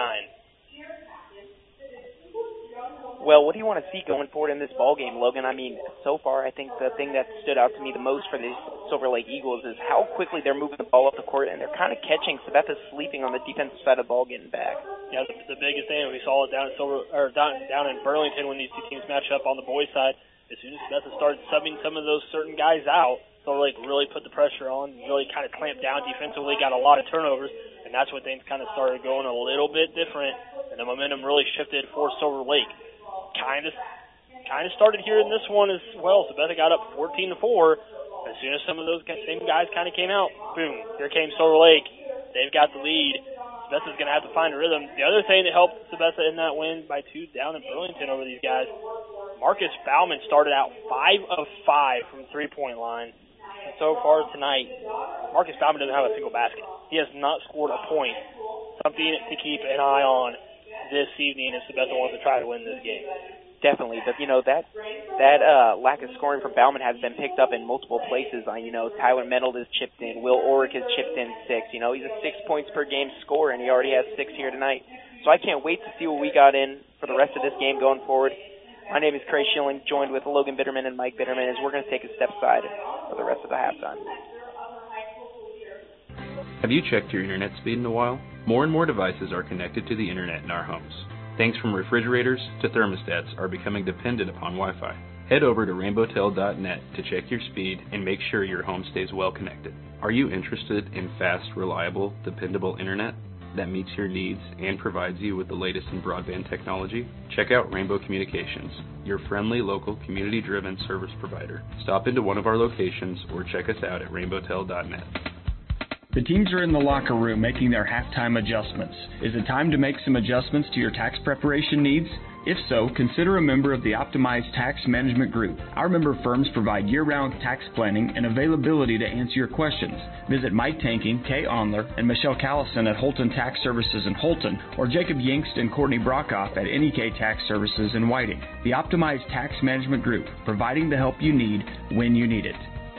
Speaker 3: Well, what do you want to see going forward in this ball game, Logan? I mean, so far, I think the thing that stood out to me the most for the Silver Lake Eagles is how quickly they're moving the ball up the court, and they're kind of catching Sabetha sleeping on the defensive side of the ball, getting back.
Speaker 12: Yeah, the biggest thing, we saw it down in Burlington when these two teams matched up on the boys' side. As soon as Sabetha started subbing some of those certain guys out, Silver Lake really put the pressure on, really kind of clamped down defensively, got a lot of turnovers, and that's when things kind of started going a little bit different, and the momentum really shifted for Silver Lake. Kind of started here in this one as well. Sabetha got up 14-4. As soon as some of those same guys kind of came out, boom, here came Silver Lake. They've got the lead. Sabetha's going to have to find a rhythm. The other thing that helped Sabetha in that win by 2 down in Burlington over these guys, Marcus Bauman started out 5 of 5 from three-point line. And so far tonight, Marcus Bauman doesn't have a single basket. He has not scored a point. Something to keep an eye on this evening if Sabetha wants to try to win this game.
Speaker 3: Definitely, but that lack of scoring from Bauman has been picked up in multiple places. Tyler Menold has chipped in, Will Orrick has chipped in 6. He's a 6 points per game scorer, and he already has 6 here tonight. So I can't wait to see what we got in for the rest of this game going forward. My name is Craig Schilling, joined with Logan Bitterman and Mike Bitterman, as we're going to take a step aside for the rest of the halftime.
Speaker 19: Have you checked your internet speed in a while? More and more devices are connected to the internet in our homes. Things from refrigerators to thermostats are becoming dependent upon Wi-Fi. Head over to rainbowtel.net to check your speed and make sure your home stays well connected. Are you interested in fast, reliable, dependable internet that meets your needs and provides you with the latest in broadband technology? Check out Rainbow Communications, your friendly, local, community-driven service provider. Stop into one of our locations or check us out at rainbowtel.net.
Speaker 20: The teams are in the locker room making their halftime adjustments. Is it time to make some adjustments to your tax preparation needs? If so, consider a member of the Optimized Tax Management Group. Our member firms provide year-round tax planning and availability to answer your questions. Visit Mike Tanking, Kay Onler, and Michelle Callison at Holton Tax Services in Holton, or Jacob Yingst and Courtney Brockhoff at NEK Tax Services in Whiting. The Optimized Tax Management Group, providing the help you need when you need it.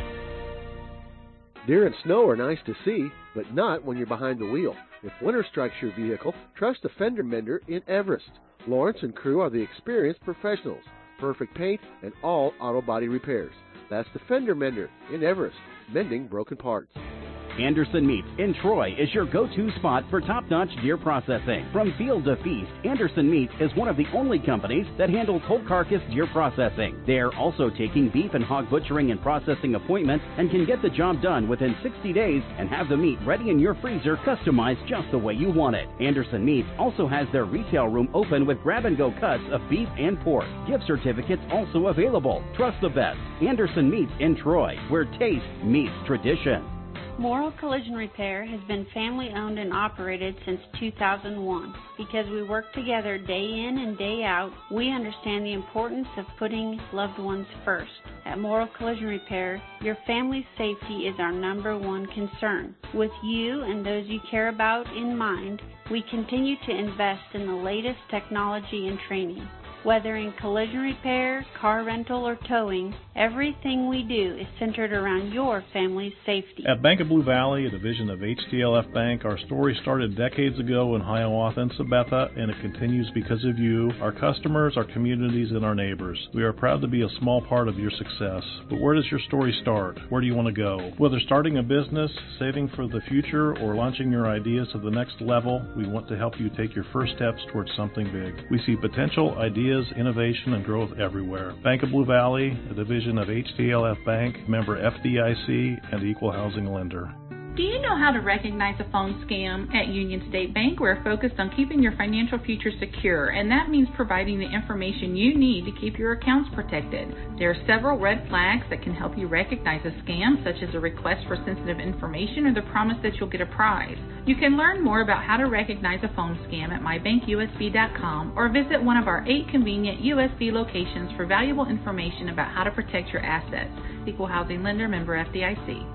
Speaker 21: Deer and snow are nice to see, but not when you're behind the wheel. If winter strikes your vehicle, trust a fender mender in Everest. Lawrence and crew are the experienced professionals. Perfect paint and all auto body repairs. That's the fender mender in Everest, mending broken parts.
Speaker 22: Anderson Meats in Troy is your go-to spot for top-notch deer processing. From field to feast, Anderson Meats is one of the only companies that handles whole carcass deer processing. They are also taking beef and hog butchering and processing appointments and can get the job done within 60 days and have the meat ready in your freezer, customized just the way you want it. Anderson Meats also has their retail room open with grab-and-go cuts of beef and pork. Gift certificates also available. Trust the best. Anderson Meats in Troy, where taste meets tradition.
Speaker 23: Morrow Collision Repair has been family-owned and operated since 2001. Because we work together day in and day out, we understand the importance of putting loved ones first. At Morrow Collision Repair, your family's safety is our number one concern. With you and those you care about in mind, we continue to invest in the latest technology and training. Whether in collision repair, car rental, or towing, everything we do is centered around your family's safety.
Speaker 24: At Bank of Blue Valley, a division of HTLF Bank, our story started decades ago in Hiawatha and Sabetha, and it continues because of you, our customers, our communities, and our neighbors. We are proud to be a small part of your success. But where does your story start? Where do you want to go? Whether starting a business, saving for the future, or launching your ideas to the next level, we want to help you take your first steps towards something big. We see potential, ideas, innovation, and growth everywhere. Bank of Blue Valley, a division of HTLF Bank, member FDIC, and equal housing lender.
Speaker 5: Do you know how to recognize a phone scam? At Union State Bank, we're focused on keeping your financial future secure, and that means providing the information you need to keep your accounts protected. There are several red flags that can help you recognize a scam, such as a request for sensitive information or the promise that you'll get a prize. You can learn more about how to recognize a phone scam at mybankusb.com or visit one of our 8 convenient USB locations for valuable information about how to protect your assets. Equal housing lender, member FDIC.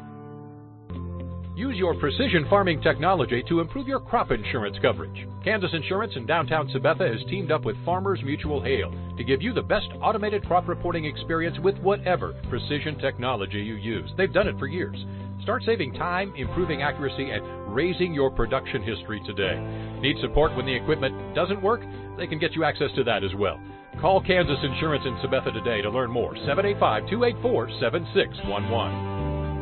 Speaker 6: Use your precision farming technology to improve your crop insurance coverage. Kansas Insurance in downtown Sabetha has teamed up with Farmers Mutual Hail to give you the best automated crop reporting experience with whatever precision technology you use. They've done it for years. Start saving time, improving accuracy, and raising your production history today. Need support when the equipment doesn't work? They can get you access to that as well. Call Kansas Insurance in Sabetha today to learn more. 785-284-7611.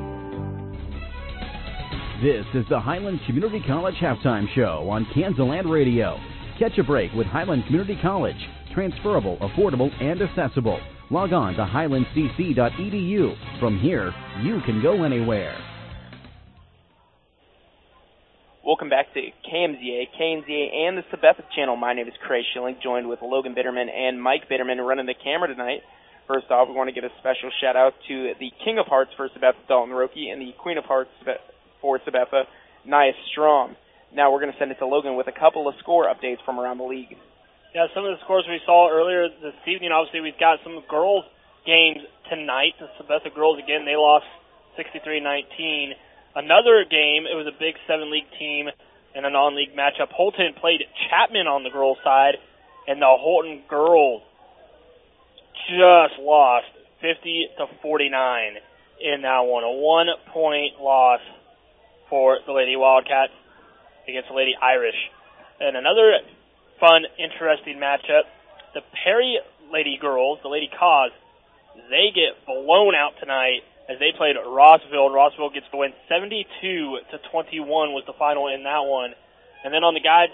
Speaker 22: This is the Highland Community College Halftime Show on Kansaland Radio. Catch a break with Highland Community College. Transferable, affordable, and accessible. Log on to highlandcc.edu. From here, you can go anywhere.
Speaker 3: Welcome back to KMZA, and the Sabetha channel. My name is Craig Schilling, joined with Logan Bitterman and Mike Bitterman running the camera tonight. First off, we want to give a special shout-out to the King of Hearts for Sabetha, Dalton Roki, and the Queen of Hearts for Sabetha, Nia Strom. Now we're going to send it to Logan with a couple of score updates from around the league.
Speaker 12: Yeah, some of the scores we saw earlier this evening, obviously we've got some girls' games tonight. The Sabetha girls, again, they lost 63-19. Another game, it was a Big 7 league team in a non-league matchup. Holton played Chapman on the girls' side, and the Holton girls just lost 50-49 in that one. A 1-point loss for the Lady Wildcats against the Lady Irish. And another fun, interesting matchup. The Perry Lady Girls, the Lady Cause, they get blown out tonight as they played Rossville, and Rossville gets the win. 72-21 was the final in that one. And then on the guys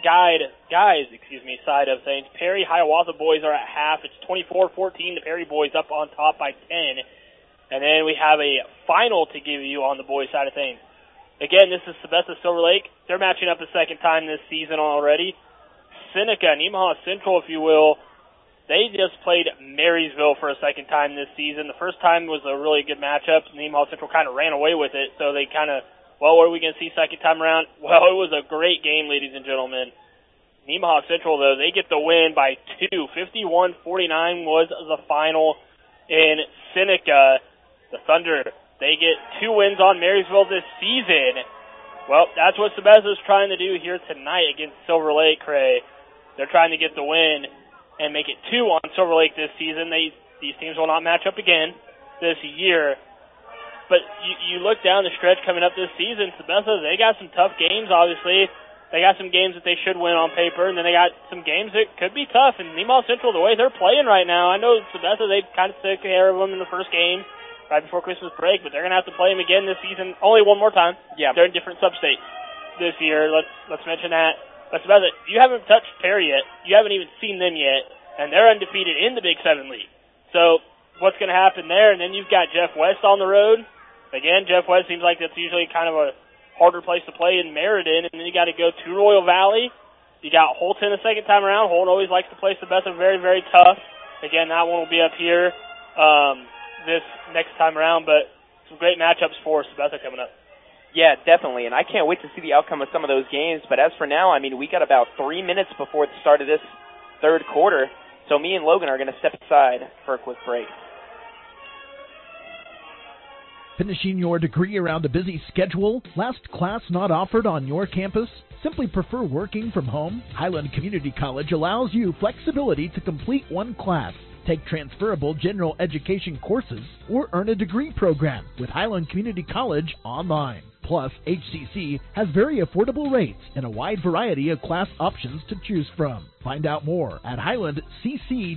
Speaker 12: side of things, Perry Hiawatha boys are at half. It's 24-14. The Perry boys up on top by 10. And then we have a final to give you on the boys side of things. Again, this is Sabetha Silver Lake. They're matching up the second time this season already. Seneca, Nemaha Central, if you will, they just played Marysville for a second time this season. The first time was a really good matchup. Nemaha Central kind of ran away with it, so they kind of, well, what are we going to see second time around? Well, it was a great game, ladies and gentlemen. Nemaha Central, though, they get the win by 2. 51-49 was the final in Seneca. The Thunder, they get 2 wins on Marysville this season. Well, that's what Sabetha's trying to do here tonight against Silver Lake, Cray. They're trying to get the win and make it 2 on Silver Lake this season. These teams will not match up again this year. But you look down the stretch coming up this season, Sabetha, they got some tough games, obviously. They got some games that they should win on paper, and then they got some games that could be tough. And Nemaha Central, the way they're playing right now, I know Sabetha, they kind of took care of them in the first game right before Christmas break, but they're going to have to play them again this season only one more time. Yeah. They're in different sub-states this year. Let's mention that. But Sabetha, you haven't touched Perry yet. You haven't even seen them yet, and they're undefeated in the Big 7 League. So what's going to happen there? And then you've got Jeff West on the road. Again, Jeff West seems like that's usually kind of a harder place to play in Meriden, and then you got to go to Royal Valley. You got Holton the second time around. Holton always likes to play Sabetha very, very tough. Again, that one will be up here this next time around, but some great matchups for Sabetha coming up.
Speaker 3: Yeah, definitely, and I can't wait to see the outcome of some of those games. But as for now, I mean, we got about 3 minutes before the start of this third quarter, so me and Logan are going to step aside for a quick break.
Speaker 8: Finishing your degree around a busy schedule? Last class not offered on your campus? Simply prefer working from home? Highland Community College allows you flexibility to complete one class, take transferable general education courses, or earn a degree program with Highland Community College online. Plus, HCC has very affordable rates and a wide variety of class options to choose from. Find out more at highlandcc.edu.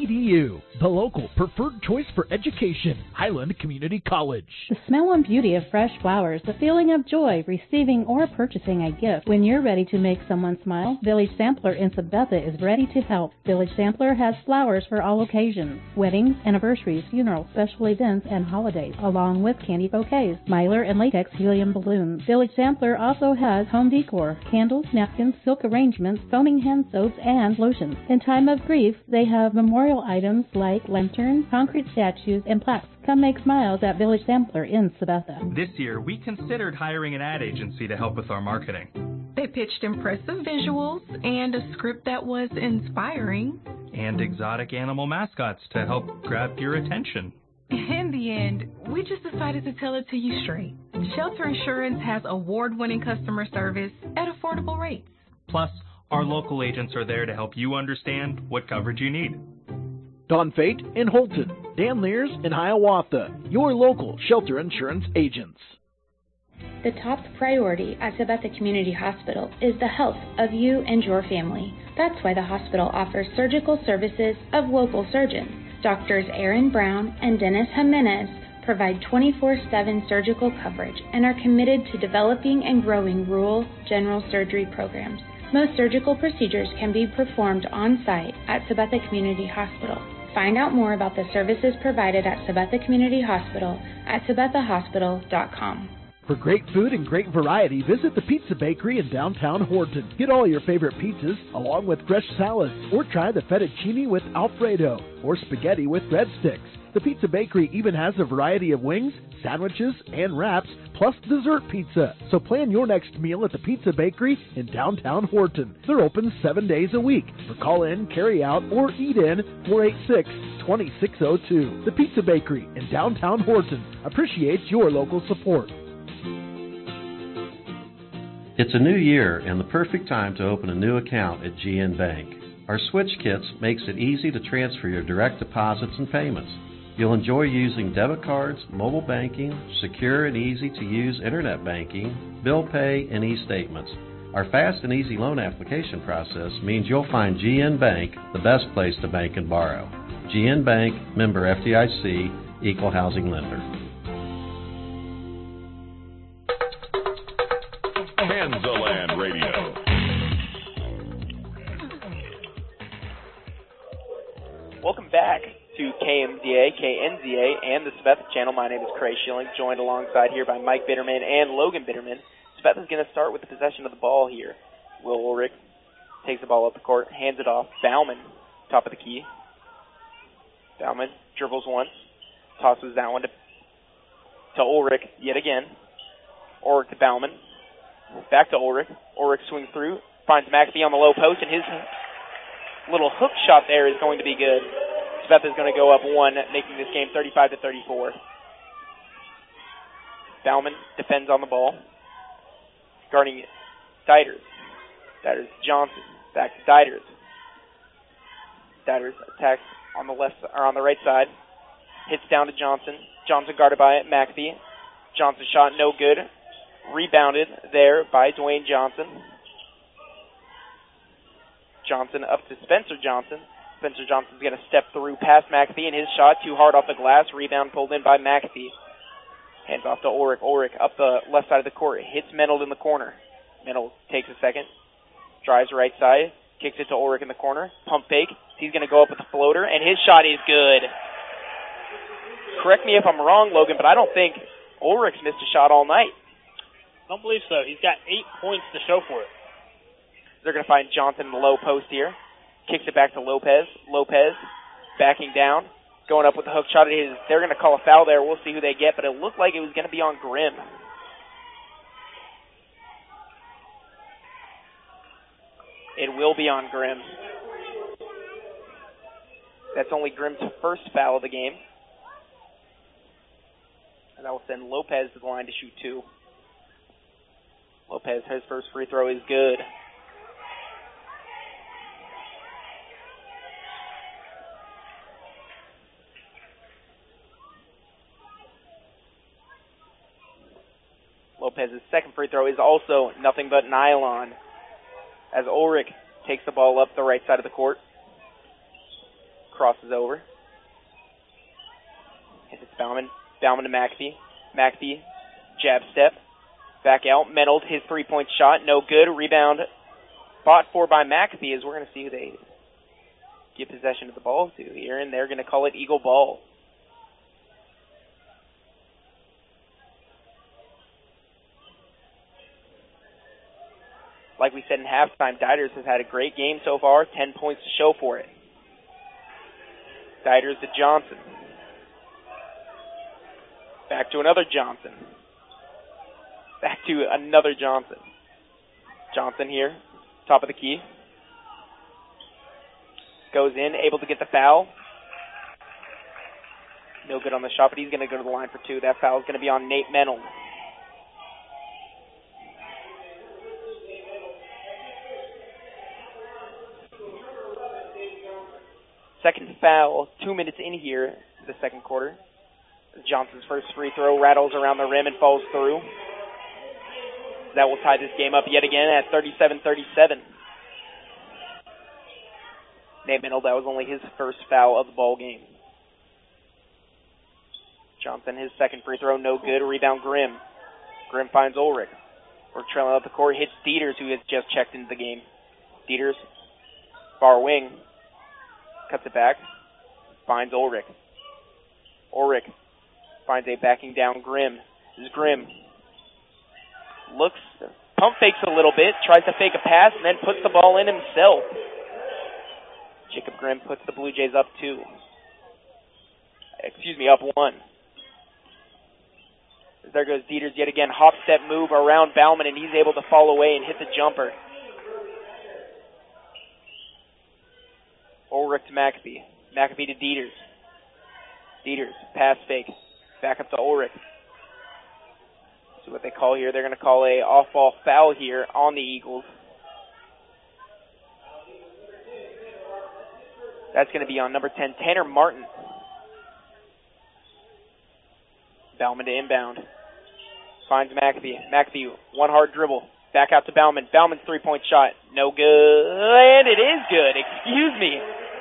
Speaker 8: The local preferred choice for education, Highland Community College.
Speaker 1: The smell and beauty of fresh flowers, the feeling of joy receiving or purchasing a gift. When you're ready to make someone smile, Village Sampler in Sabetha is ready to help. Village Sampler has flowers for all occasions: weddings, anniversaries, funerals, special events, and holidays, along with candy bouquets, mylar and latex helium balloons. Village Sampler also has home decor, candles, napkins, silk arrangements, foaming hand soaps, and lotions. In time of grief, they have memorial items like lanterns, concrete statues, and plaques. Come make smiles at Village Sampler in Sabetha.
Speaker 4: This year, we considered hiring an ad agency to help with our marketing.
Speaker 7: They pitched impressive visuals and a script that was inspiring.
Speaker 4: And exotic animal mascots to help grab your attention.
Speaker 7: In the end, we just decided to tell it to you straight. Shelter Insurance has award-winning customer service at affordable rates.
Speaker 4: Plus, our local agents are there to help you understand what coverage you need.
Speaker 8: Don Fate in Holton, Dan Lears in Hiawatha, your local Shelter Insurance agents.
Speaker 10: The top priority at Sabetha Community Hospital is the health of you and your family. That's why the hospital offers surgical services of local surgeons. Doctors Aaron Brown and Dennis Jimenez provide 24/7 surgical coverage and are committed to developing and growing rural general surgery programs. Most surgical procedures can be performed on-site at Sabetha Community Hospital. Find out more about the services provided at Sabetha Community Hospital at sabethahospital.com.
Speaker 8: For great food and great variety, visit the Pizza Bakery in downtown Horton. Get all your favorite pizzas along with fresh salads, or try the fettuccine with Alfredo or spaghetti with breadsticks. The Pizza Bakery even has a variety of wings, sandwiches, and wraps, plus dessert pizza. So plan your next meal at the Pizza Bakery in downtown Horton. They're open 7 days a week. For call-in, carry-out, or eat-in, 486-2602. The Pizza Bakery in downtown Horton appreciates your local support.
Speaker 13: It's a new year and the perfect time to open a new account at GN Bank. Our Switch Kits makes it easy to transfer your direct deposits and payments. You'll enjoy using debit cards, mobile banking, secure and easy to use internet banking, bill pay, and e-statements. Our fast and easy loan application process means you'll find GN Bank the best place to bank and borrow. GN Bank, member FDIC, equal housing lender.
Speaker 2: Kansaland Radio.
Speaker 3: Welcome back to KMZA, KNZA, and the Sabetha channel. My name is Cray Schilling, joined alongside here by Mike Bitterman and Logan Bitterman. Sabetha's going to start with the possession of the ball here. Will Ulrich takes the ball up the court, hands it off. Bauman, top of the key. Bauman dribbles once, tosses that one to Ulrich yet again. Ulrich to Bauman. Back to Ulrich. Ulrich swings through, finds McAfee on the low post, and his little hook shot there is going to be good. Sabetha is going to go up one, making this game 35-34. Bauman defends on the ball. Guarding Dieters. Dieters Johnson. Back to Dieters. Dieters attacks on the left or on the right side. Hits down to Johnson. Johnson guarded by McAfee. Johnson shot no good. Rebounded there by Dwayne Johnson. Johnson up to Spencer Johnson. Spencer Johnson's going to step through past McAfee, and his shot too hard off the glass. Rebound pulled in by McAfee. Hands off to Ulrich. Ulrich up the left side of the court. Hits Menold in the corner. Menold takes a second. Drives right side. Kicks it to Ulrich in the corner. Pump fake. He's going to go up with a floater, and his shot is good. Correct me if I'm wrong, Logan, but I don't think Ulrich's missed a shot all night.
Speaker 12: I don't believe so. He's got 8 points to show for it.
Speaker 3: They're going to find Johnson in the low post here. Kicks it back to Lopez. Lopez backing down. Going up with the hook shot. They're going to call a foul there. We'll see who they get, but it looked like it was going to be on Grimm. It will be on Grimm. That's only Grimm's first foul of the game. And that will send Lopez to the line to shoot 2. Lopez, his first free throw is good. Lopez's second free throw is also nothing but nylon, as Ulrich takes the ball up the right side of the court. Crosses over. Hits Bauman. Bauman to McAfee. McAfee, jab step. Back out. Menold, his three-point shot. No good. Rebound fought for by McAfee, as we're going to see who they give possession of the ball to here, and they're going to call it Eagle ball. Like we said in halftime, Dieters has had a great game so far. 10 points to show for it. Dieters to Johnson. Back to another Johnson. Back to another Johnson. Johnson here, top of the key. Goes in, able to get the foul. No good on the shot, but he's going to go to the line for 2. That foul is going to be on Nate Menold. Second foul, 2 minutes in here, the second quarter. Johnson's first free throw rattles around the rim and falls through. That will tie this game up yet again at 37-37. Nate Menold, that was only his first foul of the ball game. Johnson, his second free throw, no good. Rebound, Grimm. Grimm finds Ulrich. We're trailing up the court, hits Dieters, who has just checked into the game. Dieters, far wing. Cuts it back. Finds Ulrich. Ulrich finds a backing down Grimm. This is Grimm. Looks, pump fakes a little bit, tries to fake a pass, and then puts the ball in himself. Jacob Grimm puts the Blue Jays up 1. There goes Dieters yet again. Hop step move around Bauman, and he's able to fall away and hit the jumper. Ulrich to McAfee. McAfee to Dieters. Dieters, pass fake. Back up to Ulrich. See what they call here. They're going to call a off-ball foul here on the Eagles. That's going to be on number 10, Tanner Martin. Bauman to inbound. Finds McAfee. McAfee, one hard dribble. Back out to Bauman. Bauman's three-point shot. No good. And it is good. Excuse me.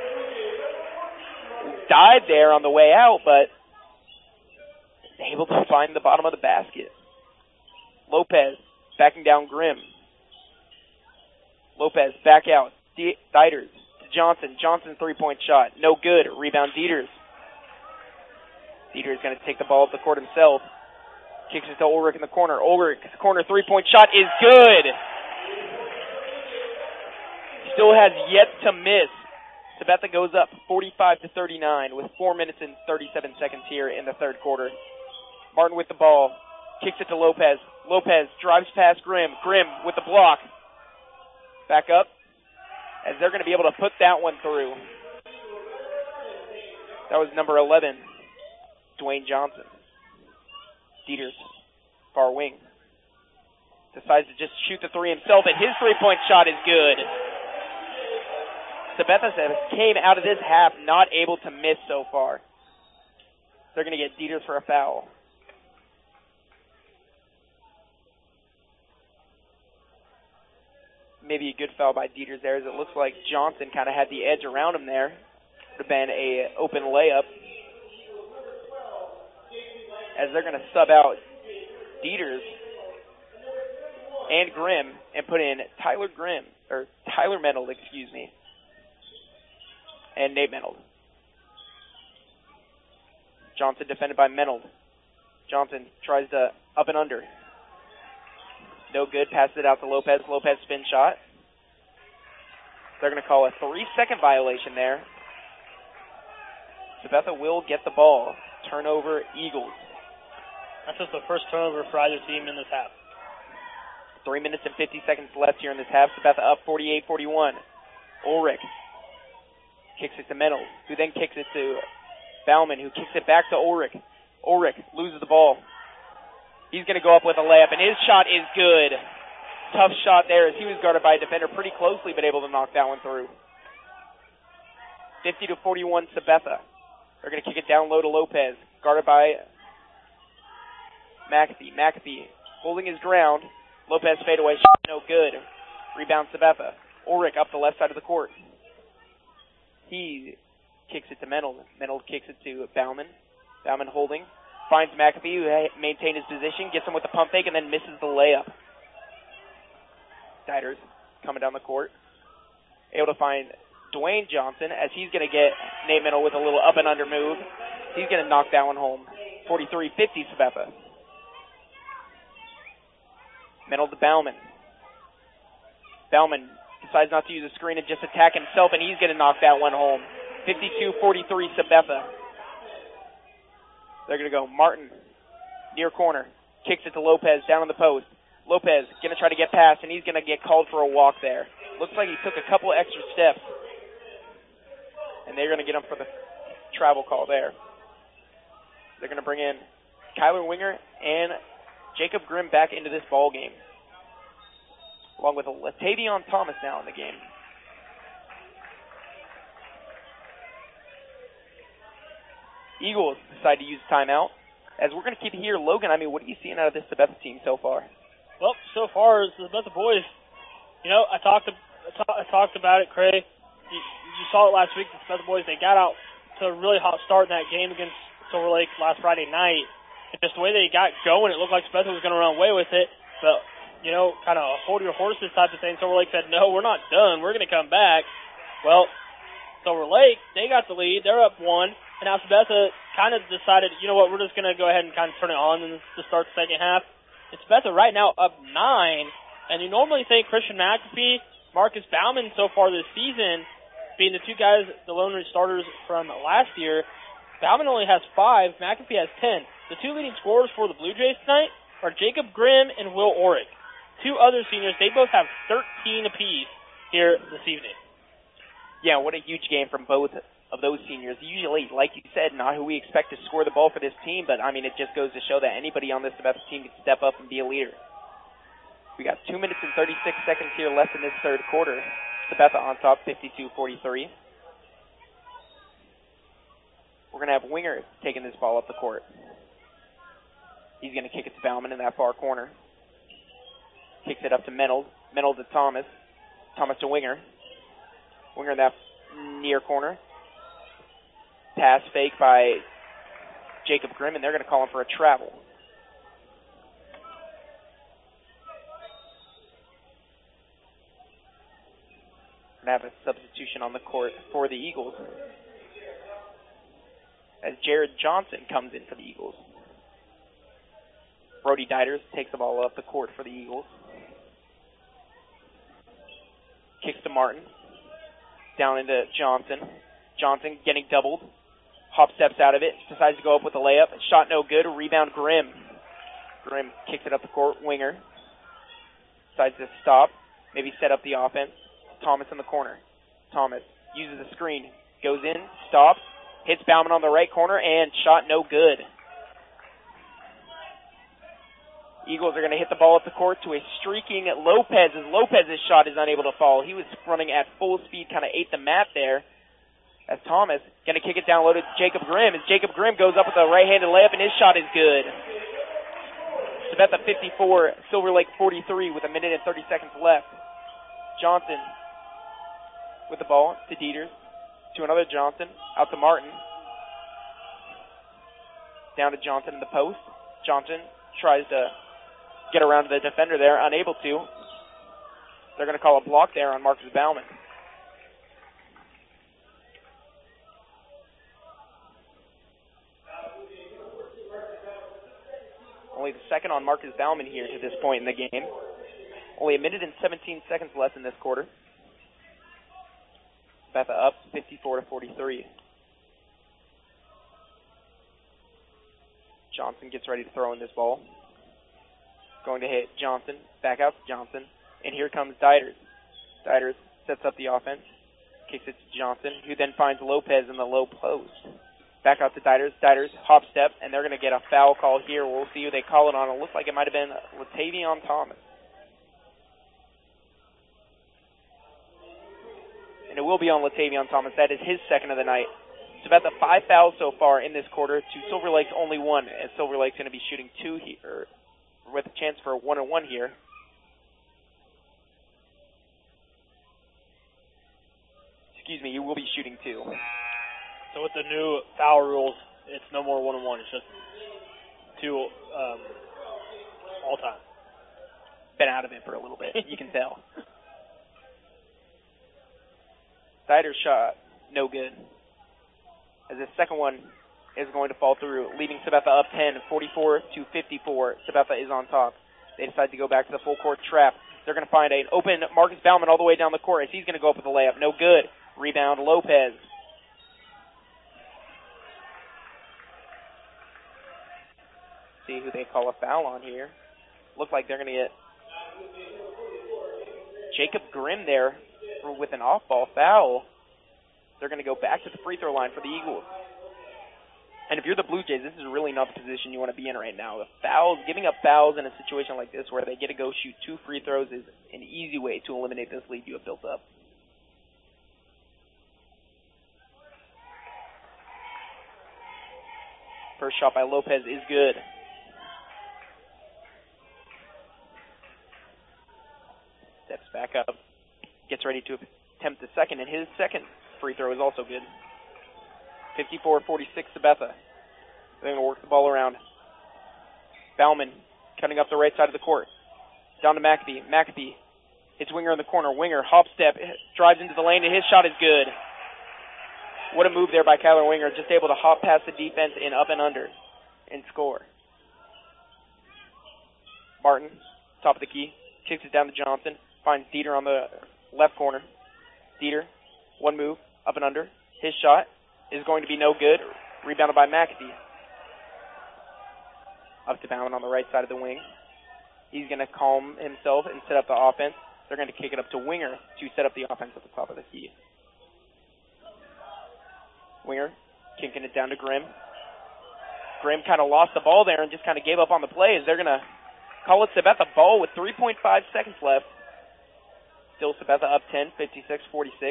Speaker 3: Died there on the way out, but able to find the bottom of the basket. Lopez backing down Grimm. Lopez back out. Dieters to Johnson. Johnson three-point shot. No good. Rebound Dieters. Dieters going to take the ball up the court himself. Kicks it to Ulrich in the corner. Ulrich's corner three-point shot is good. Still has yet to miss. Sabetha goes up 45-39 with 4 minutes and 37 seconds here in the third quarter. Martin with the ball. Kicks it to Lopez. Lopez drives past Grimm. Grimm with the block. Back up. As they're going to be able to put that one through. That was number 11, Dwayne Johnson. Dieters, far wing. Decides to just shoot the three himself, and his three-point shot is good. Sabetha came out of this half not able to miss so far. They're going to get Dieters for a foul. Maybe a good foul by Dieters there, as it looks like Johnson kind of had the edge around him there. Would have been an open layup. As they're going to sub out Dieters and Grimm and put in Tyler Menold, and Nate Menold. Johnson defended by Menold. Johnson tries to up and under. No good. Passes it out to Lopez. Lopez spin shot. They're going to call a 3-second violation there. Sabetha will get the ball. Turnover, Eagles.
Speaker 12: That's just the first turnover for either team in this half.
Speaker 3: 3 minutes and 50 seconds left here in this half. Sabetha up 48-41. Ulrich kicks it to Menold, who then kicks it to Bauman, who kicks it back to Ulrich. Ulrich loses the ball. He's going to go up with a layup, and his shot is good. Tough shot there as he was guarded by a defender pretty closely, but able to knock that one through. 50-41 Sabetha. They're going to kick it down low to Lopez, guarded by McAfee. McAfee holding his ground. Lopez fadeaway shot, no good. Rebound Sabetha. Ulrich up the left side of the court. He kicks it to Menold. Menold kicks it to Bauman. Bauman holding. Finds McAfee, who maintained his position, gets him with the pump fake, and then misses the layup. Dieters coming down the court. Able to find Dwayne Johnson as he's going to get Nate Menold with a little up and under move. He's going to knock that one home. 43-50 Sabetha. Menold to Bauman. Bauman decides not to use a screen and just attack himself, and he's going to knock that one home. 52-43 Sabetha. They're going to go Martin, near corner. Kicks it to Lopez, down on the post. Lopez going to try to get past, and he's going to get called for a walk there. Looks like he took a couple extra steps. And they're going to get him for the travel call there. They're going to bring in Kyler Winger and Jacob Grimm back into this ball game, along with Latavion Thomas now in the game. Eagles decide to use timeout. As we're going to keep it here, Logan, what are you seeing out of this Sabetha team so far?
Speaker 12: Well, so far, the Sabetha boys, I talked about it, Craig. You saw it last week, the Sabetha boys, they got out to a really hot start in that game against Silver Lake last Friday night. And just the way they got going, it looked like Sabetha was going to run away with it. But, kind of hold your horses type of thing. Silver Lake said, no, we're not done. We're going to come back. Well, Silver Lake, they got the lead. They're up 1. And now Sabetha kind of decided, we're just going to go ahead and kind of turn it on to start the second half. It's Sabetha right now up 9. And you normally think Christian McAfee, Marcus Bauman so far this season, being the two guys, the lone starters from last year, Bauman only has 5, McAfee has 10. The two leading scorers for the Blue Jays tonight are Jacob Grimm and Will Ulrich. Two other seniors, they both have 13 apiece here this evening.
Speaker 3: Yeah, what a huge game from both of those seniors. Usually, like you said, not who we expect to score the ball for this team, but, it just goes to show that anybody on this Sabetha team can step up and be a leader. We got 2 minutes and 36 seconds here left in this third quarter. Sabetha on top, 52-43. We're going to have Winger taking this ball up the court. He's going to kick it to Bauman in that far corner. Kicks it up to Menold. Menold to Thomas. Thomas to Winger. Winger in that near corner. Pass fake by Jacob Grimm, and they're going to call him for a travel. Going to have a substitution on the court for the Eagles as Jared Johnson comes in for the Eagles. Brody Deiters takes the ball up the court for the Eagles. Kicks to Martin. Down into Johnson. Johnson getting doubled. Hop steps out of it. Decides to go up with a layup. Shot no good. Rebound Grimm. Grimm kicks it up the court. Winger. Decides to stop. Maybe set up the offense. Thomas in the corner. Thomas uses a screen. Goes in. Stops. Hits Bauman on the right corner. And shot no good. Eagles are going to hit the ball up the court to a streaking Lopez, as Lopez's shot is unable to fall. He was running at full speed, kind of ate the mat there. As Thomas going to kick it down low to Jacob Grimm. As Jacob Grimm goes up with a right-handed layup, and his shot is good. Sabetha 54, Silver Lake 43 with 1 minute and 30 seconds left. Johnson with the ball to Dieters. To another Johnson. Out to Martin. Down to Johnson in the post. Johnson tries to get around to the defender there, unable to. They're going to call a block there on Marcus Bauman. Only the second on Marcus Bauman here to this point in the game. Only 1 minute and 17 seconds left in this quarter. Betha up 54-43. Johnson gets ready to throw in this ball. Going to hit Johnson. Back out to Johnson. And here comes Deiters. Deiters sets up the offense. Kicks it to Johnson, who then finds Lopez in the low post. Back out to Deiters. Deiters hop step, and they're going to get a foul call here. We'll see who they call it on. It looks like it might have been Latavion Thomas. And it will be on Latavion Thomas. That is his second of the night. It's about the 5 fouls so far in this quarter to Silver Lake's only 1, as Silver Lake's going to be shooting 2 here, with a chance for a 1-on-1 here. Excuse me, you will be shooting 2.
Speaker 12: So with the new foul rules, it's no more 1-on-1. It's just 2 all time.
Speaker 3: Been out of it for a little bit, you can tell. Deiters' shot, no good. As the second one is going to fall through, leaving Sabetha up 10, 44-54. Sabetha is on top. They decide to go back to the full court trap. They're going to find an open Marcus Bauman all the way down the court as he's going to go up with a layup. No good. Rebound, Lopez. See who they call a foul on here. Look like they're going to get Jacob Grimm there with an off-ball foul. They're going to go back to the free throw line for the Eagles. And if you're the Blue Jays, this is really not the position you want to be in right now. The fouls, giving up fouls in a situation like this where they get to go shoot 2 free throws is an easy way to eliminate this lead you have built up. First shot by Lopez is good. Steps back up. Gets ready to attempt the second, and his second free throw is also good. 54-46 Sabetha. They're going to work the ball around. Bauman cutting up the right side of the court. Down to McAfee. McAfee hits Winger in the corner. Winger, hop step, drives into the lane, and his shot is good. What a move there by Kyler Winger, just able to hop past the defense and up and under and score. Martin, top of the key, kicks it down to Johnson, finds Dieter on the left corner. Dieter, one move, up and under. His shot is going to be no good. Rebounded by McAfee. Up to Bauman on the right side of the wing. He's going to calm himself and set up the offense. They're going to kick it up to Winger to set up the offense at the top of the key. Winger kicking it down to Grimm. Grimm kind of lost the ball there and just kind of gave up on the play as they're going to call it Sabetha ball with 3.5 seconds left. Still Sabetha up 10, 56-46.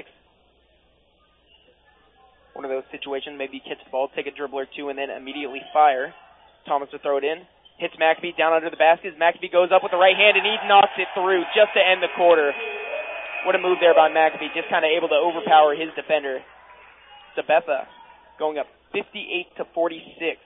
Speaker 3: One of those situations, maybe catch the ball, take a dribble or two, and then immediately fire. Thomas to throw it in. Hits McAfee down under the basket. McAfee goes up with the right hand, and he knocks it through just to end the quarter. What a move there by McAfee, just kind of able to overpower his defender. Sabetha going up 58-46.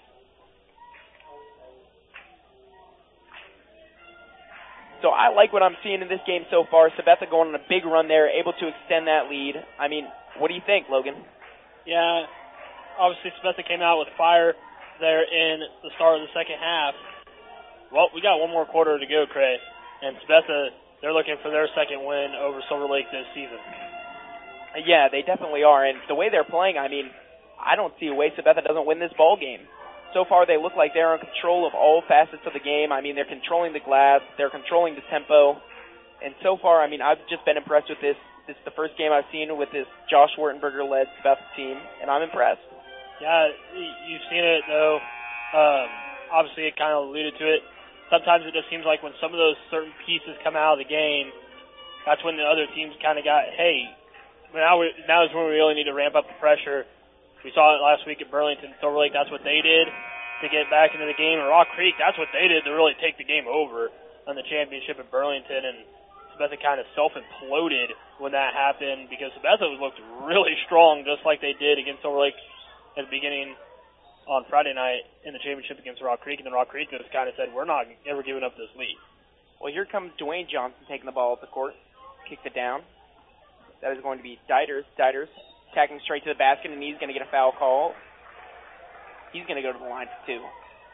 Speaker 3: So I like what I'm seeing in this game so far. Sabetha going on a big run there, able to extend that lead. I mean, what do you think, Logan?
Speaker 12: Yeah, obviously Sabetha came out with fire there in the start of the second half. Well, we got one more quarter to go, Cray. And Sabetha, they're looking for their second win over Silver Lake this season.
Speaker 3: Yeah, they definitely are. And the way they're playing, I mean, I don't see a way Sabetha doesn't win this ball game. So far, they look like they're in control of all facets of the game. I mean, they're controlling the glass. They're controlling the tempo. And so far, I mean, I've just been impressed with this. This is the first game I've seen with this Josh Wertenberger-led Sabetha team, and I'm impressed.
Speaker 12: Yeah, you've seen it, though. Obviously, it kind of alluded to it. Sometimes it just seems like when some of those certain pieces come out of the game, that's when the other teams kind of got, hey, now is when we really need to ramp up the pressure. We saw it last week at Burlington. Silver Lake, that's what they did to get back into the game. And Rock Creek, that's what they did to really take the game over on the championship at Burlington. And Sabetha kind of self-imploded when that happened because Sabetha looked really strong just like they did against Silver Lake at the beginning on Friday night in the championship against Rock Creek, and then Rock Creek just kind of said, we're not ever giving up this lead.
Speaker 3: Well, here comes Dwayne Johnson taking the ball up the court, kicks it down. That is going to be Diders. Diders tacking straight to the basket, and he's going to get a foul call. He's going to go to the line for two.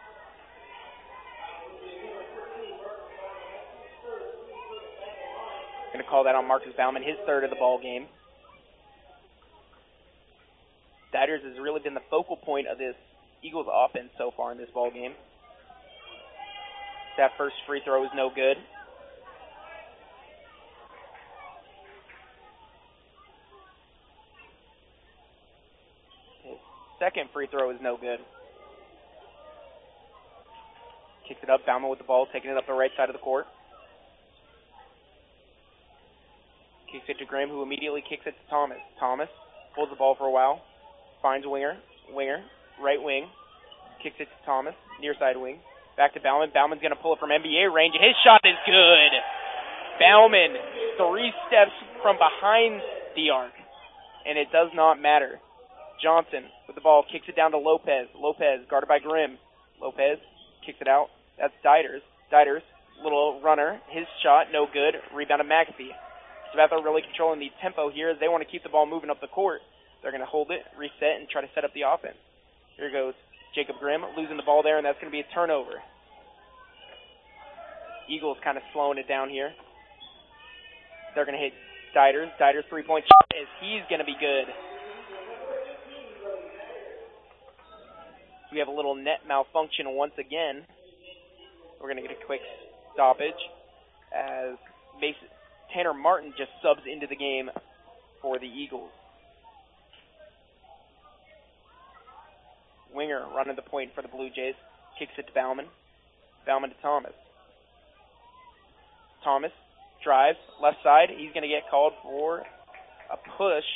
Speaker 3: Going to call that on Marcus Bauman, his third of the ball game. Diders has really been the focal point of this Eagles offense so far in this ball game. That first free throw is no good. His second free throw is no good. Kicks it up, Bauman with the ball, taking it up the right side of the court. Kicks it to Grimm, who immediately kicks it to Thomas. Thomas holds the ball for a while, finds Winger, right wing, kicks it to Thomas, near side wing, back to Bauman. Bauman's going to pull it from NBA range, and his shot is good. Bauman, 3 steps from behind the arc, and it does not matter. Johnson with the ball, kicks it down to Lopez. Lopez, guarded by Grimm. Lopez kicks it out. That's Diders. Diders, little runner. His shot, no good. Rebound to McAfee. Sabetha really controlling the tempo here as they want to keep the ball moving up the court. They're going to hold it, reset, and try to set up the offense. Here goes Jacob Grimm losing the ball there, and that's going to be a turnover. Eagles kind of slowing it down here. They're going to hit Diders. Diders' three-point shot is he's going to be good. We have a little net malfunction once again. We're going to get a quick stoppage as Tanner Martin just subs into the game for the Eagles. Winger running the point for the Blue Jays. Kicks it to Bauman. Bauman to Thomas. Thomas drives left side. He's going to get called for a push.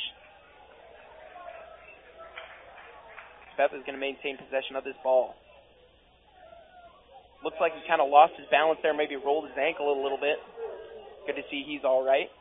Speaker 3: Beth is going to maintain possession of this ball. Looks like he kind of lost his balance there, maybe rolled his ankle a little bit. Good to see he's all right.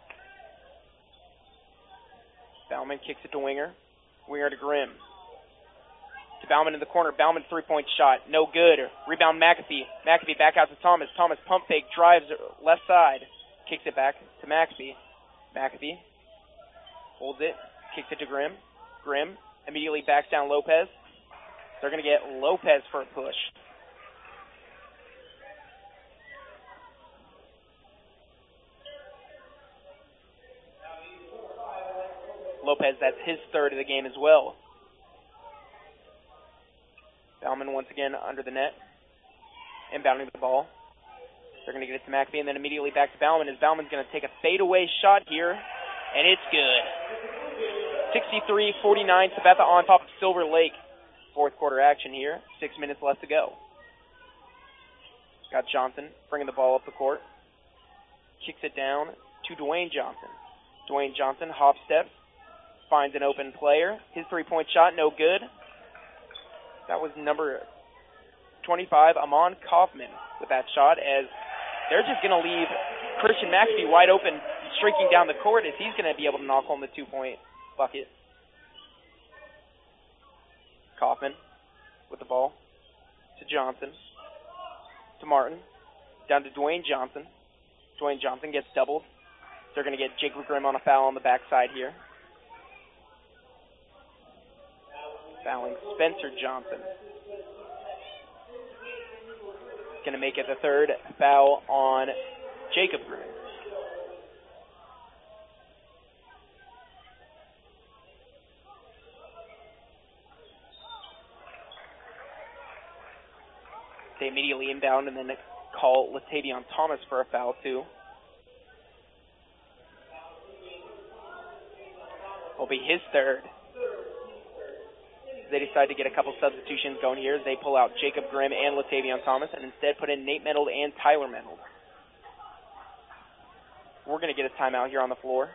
Speaker 3: Bauman kicks it to Winger. Winger to Grimm. To Bauman in the corner. Bauman three-point shot. No good. Rebound McAfee. McAfee back out to Thomas. Thomas pump fake. Drives left side. Kicks it back to McAfee. McAfee holds it. Kicks it to Grimm. Grimm immediately backs down Lopez. They're going to get Lopez for a push. Lopez, that's his third of the game as well. Bauman once again under the net. Inbounding the ball. They're going to get it to McAfee and then immediately back to Bauman as Bauman's going to take a fadeaway shot here, and it's good. 63-49, Sabetha on top of Silver Lake. Fourth quarter action here. 6 minutes left to go. Got Johnson bringing the ball up the court. Kicks it down to Dwayne Johnson. Dwayne Johnson hop steps. Finds an open player. His three-point shot, no good. That was number 25, Amon Kaufman with that shot, as they're just going to leave Christian McAfee wide open, streaking down the court, as he's going to be able to knock home the 2-point bucket. Kaufman with the ball to Johnson, to Martin, down to Dwayne Johnson. Dwayne Johnson gets doubled. They're going to get Jacob Grimm on a foul on the backside here. Fouling Spencer Johnson. Going to make it the third foul on Jacob Grimm. They immediately inbound and then call Latavion Thomas for a foul too. Will be his third. They decide to get a couple substitutions going here. They pull out Jacob Grimm and Latavion Thomas and instead put in Nate Menold and Tyler Menold. We're going to get a timeout here on the floor.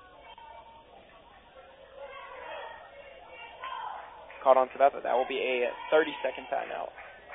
Speaker 3: Caught on Sabetha. That will be a 30-second timeout.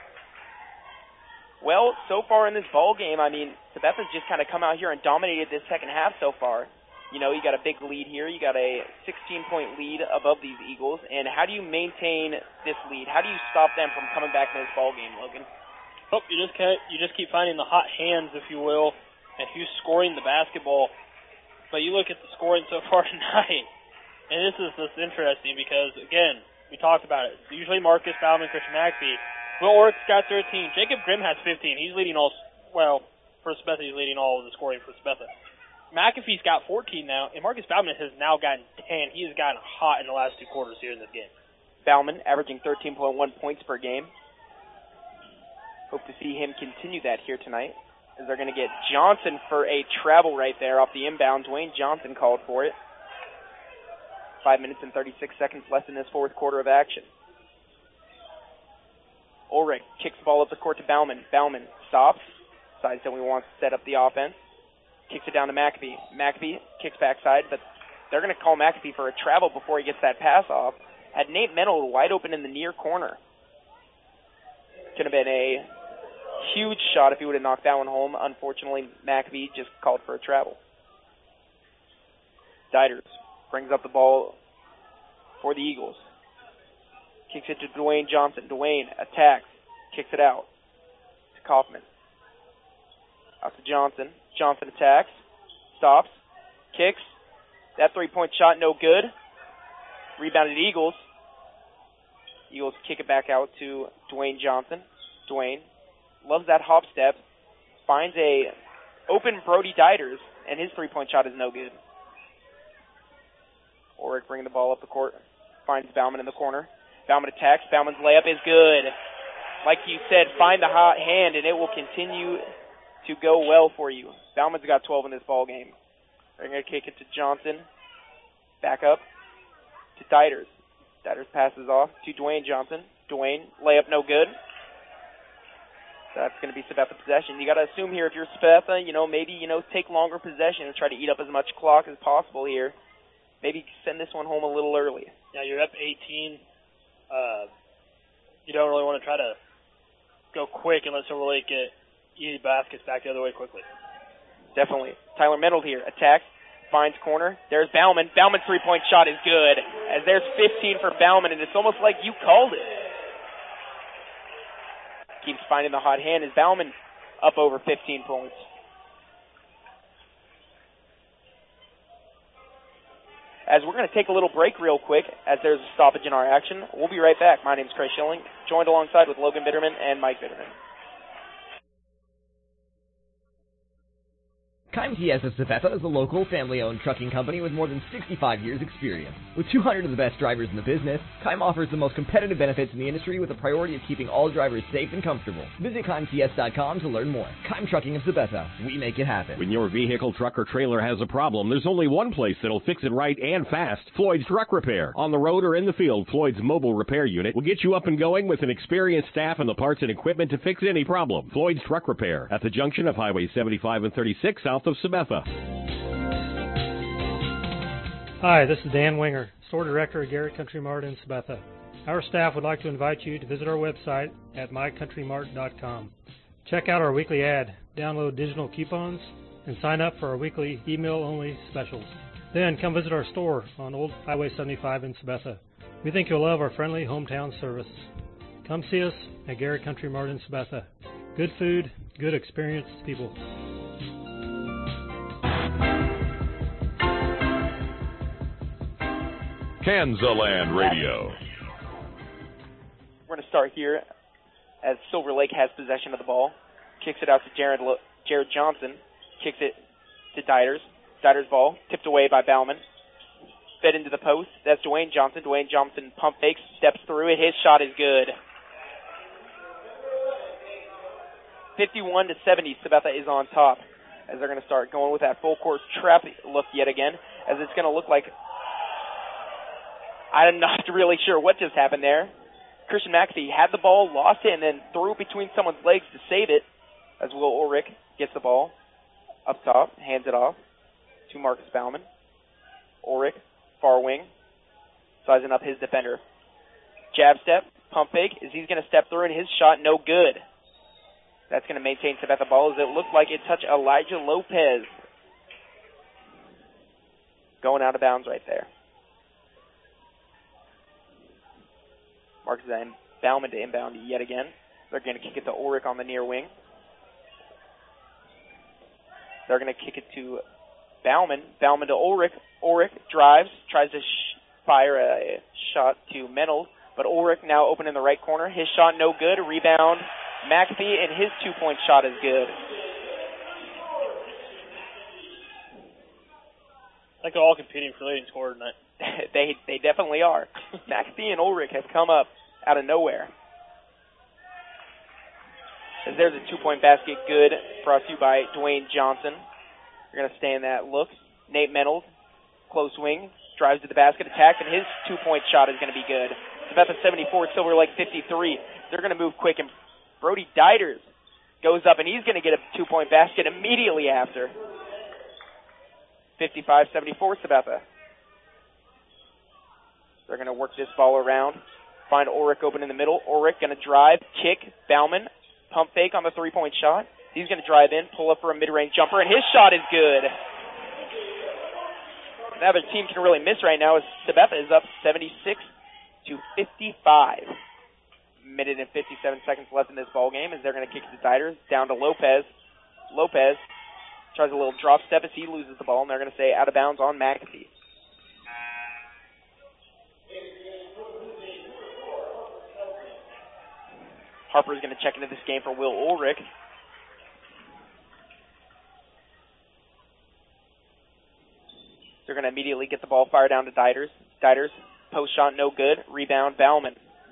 Speaker 3: Well, so far in this ball game, I mean, Sabetha's just kind of come out here and dominated this second half so far. You know, you got a big lead here. You got a 16-point lead above these Eagles. And how do you maintain this lead? How do you stop them from coming back in this ball game, Logan?
Speaker 12: Oh, you just keep finding the hot hands, if you will, and who's scoring the basketball. But you look at the scoring so far tonight, and this is just interesting because, again, we talked about it. Usually Marcus Bauman, Christian McAfee. Will Orrick's got 13. Jacob Grimm has 15. He's leading all, well, for Sabetha, he's leading all of the scoring for Sabetha. McAfee's got 14 now, and Marcus Bauman has now gotten 10. He has gotten hot in the last two quarters here in this game.
Speaker 3: Bauman averaging 13.1 points per game. Hope to see him continue that here tonight, as they're going to get Johnson for a travel right there off the inbound. Dwayne Johnson called for it. 5 minutes and 36 seconds left in this fourth quarter of action. Ulrich kicks the ball up the court to Bauman. Bauman stops, decides that we want to set up the offense. Kicks it down to McAfee. McAfee kicks backside, but they're going to call McAfee for a travel before he gets that pass off. Had Nate Menold wide open in the near corner. Could have been a huge shot if he would have knocked that one home. Unfortunately, McAfee just called for a travel. Diders brings up the ball for the Eagles. Kicks it to Dwayne Johnson. Dwayne attacks. Kicks it out to Kaufman. Out to Johnson. Johnson attacks. Stops. Kicks. That three-point shot no good. Rebounded Eagles. Eagles kick it back out to Dwayne Johnson. Dwayne loves that hop step. Finds a open Brody Diders, and his three-point shot is no good. Ulrich bringing the ball up the court. Finds Bauman in the corner. Bauman attacks. Bauman's layup is good. Like you said, find the hot hand, and it will continue to go well for you. Bauman's got 12 in this ball game. They're going to kick it to Johnson. Back up to Diders. Diders passes off to Dwayne Johnson. Dwayne, layup no good. So that's going to be Sabetha possession. You got to assume here if you're Sabetha, maybe, take longer possession and try to eat up as much clock as possible here. Maybe send this one home a little early.
Speaker 12: Yeah, you're up 18. You don't really want to try to go quick and let Silver Lake get easy baskets back the other way quickly.
Speaker 3: Definitely. Tyler Menold here. Attacks. Finds corner. There's Bauman. Bauman's three-point shot is good. As there's 15 for Bauman, and it's almost like you called it. Keeps finding the hot hand as Bauman up over 15 points. As we're going to take a little break real quick, as there's a stoppage in our action. We'll be right back. My name's Craig Schilling, joined alongside with Logan Bitterman and Mike Bitterman.
Speaker 9: Keim TS of Sabetha is a local, family-owned trucking company with more than 65 years' experience. With 200 of the best drivers in the business, Keim offers the most competitive benefits in the industry with a priority of keeping all drivers safe and comfortable. Visit KeimTS.com to learn more. Keim Trucking of Sabetha. We make it happen.
Speaker 14: When your vehicle, truck, or trailer has a problem, there's only one place that'll fix it right and fast. Floyd's Truck Repair. On the road or in the field, Floyd's mobile repair unit will get you up and going with an experienced staff and the parts and equipment to fix any problem. Floyd's Truck Repair at the junction of Highway 75 and 36 south of Sabetha.
Speaker 15: Hi, this is Dan Winger, Store Director at Garrett Country Mart in Sabetha. Our staff would like to invite you to visit our website at mycountrymart.com. Check out our weekly ad, download digital coupons, and sign up for our weekly email-only specials. Then come visit our store on Old Highway 75 in Sabetha. We think you'll love our friendly hometown service. Come see us at Gary Country Mart in Sabetha. Good food, good experienced people.
Speaker 2: Kansaland Radio.
Speaker 3: We're going to start here as Silver Lake has possession of the ball. Kicks it out to Jared Johnson. Kicks it to Diders. Diders' ball tipped away by Bauman. Fed into the post. That's Dwayne Johnson. Dwayne Johnson pump fakes, steps through it. His shot is good. 51-70, Sabetha is on top as they're going to start going with that full court trap look yet again, as it's going to look like, I'm not really sure what just happened there. Christian McAfee had the ball, lost it, and then threw it between someone's legs to save it, as Will Ulrich gets the ball up top, hands it off to Marcus Bauman. Ulrich, far wing, sizing up his defender. Jab step, pump fake, as he's going to step through, and his shot no good. That's going to maintain Sabetha ball, as it looked like it touched Elijah Lopez. Going out of bounds right there. Marcus Bauman to inbound yet again. They're going to kick it to Ulrich on the near wing. They're going to kick it to Bauman. Bauman to Ulrich. Ulrich drives, tries to fire a shot to Mennel, but Ulrich now open in the right corner. His shot no good. Rebound McAfee, and his two-point shot is good.
Speaker 12: I think they're all competing for leading scorer tonight.
Speaker 3: They definitely are. McAfee and Ulrich have come up out of nowhere. As there's a two-point basket, good, brought to you by Dwayne Johnson. We're going to stay in that look. Nate Mennel, close wing, drives to the basket, attacks, and his two-point shot is going to be good. Sabetha 74, Silver Lake 53. They're going to move quick, and Brody Diders goes up, and he's going to get a two-point basket immediately after. 55-74, Sabetha. They're going to work this ball around, find Ulrich open in the middle. Ulrich going to drive, kick, Bauman, pump fake on the three-point shot. He's going to drive in, pull up for a mid-range jumper, and his shot is good. Now their team can really miss right now as Sabetha is up 76-55. Minute and 57 seconds left in this ball game as they're going to kick it to Diders, down to Lopez. Lopez tries a little drop step as he loses the ball, and they're going to say out of bounds on McAfee. Harper's going to check into this game for Will Ulrich. They're going to immediately get the ball fired down to Diders. Diders, post shot no good. Rebound, Bauman.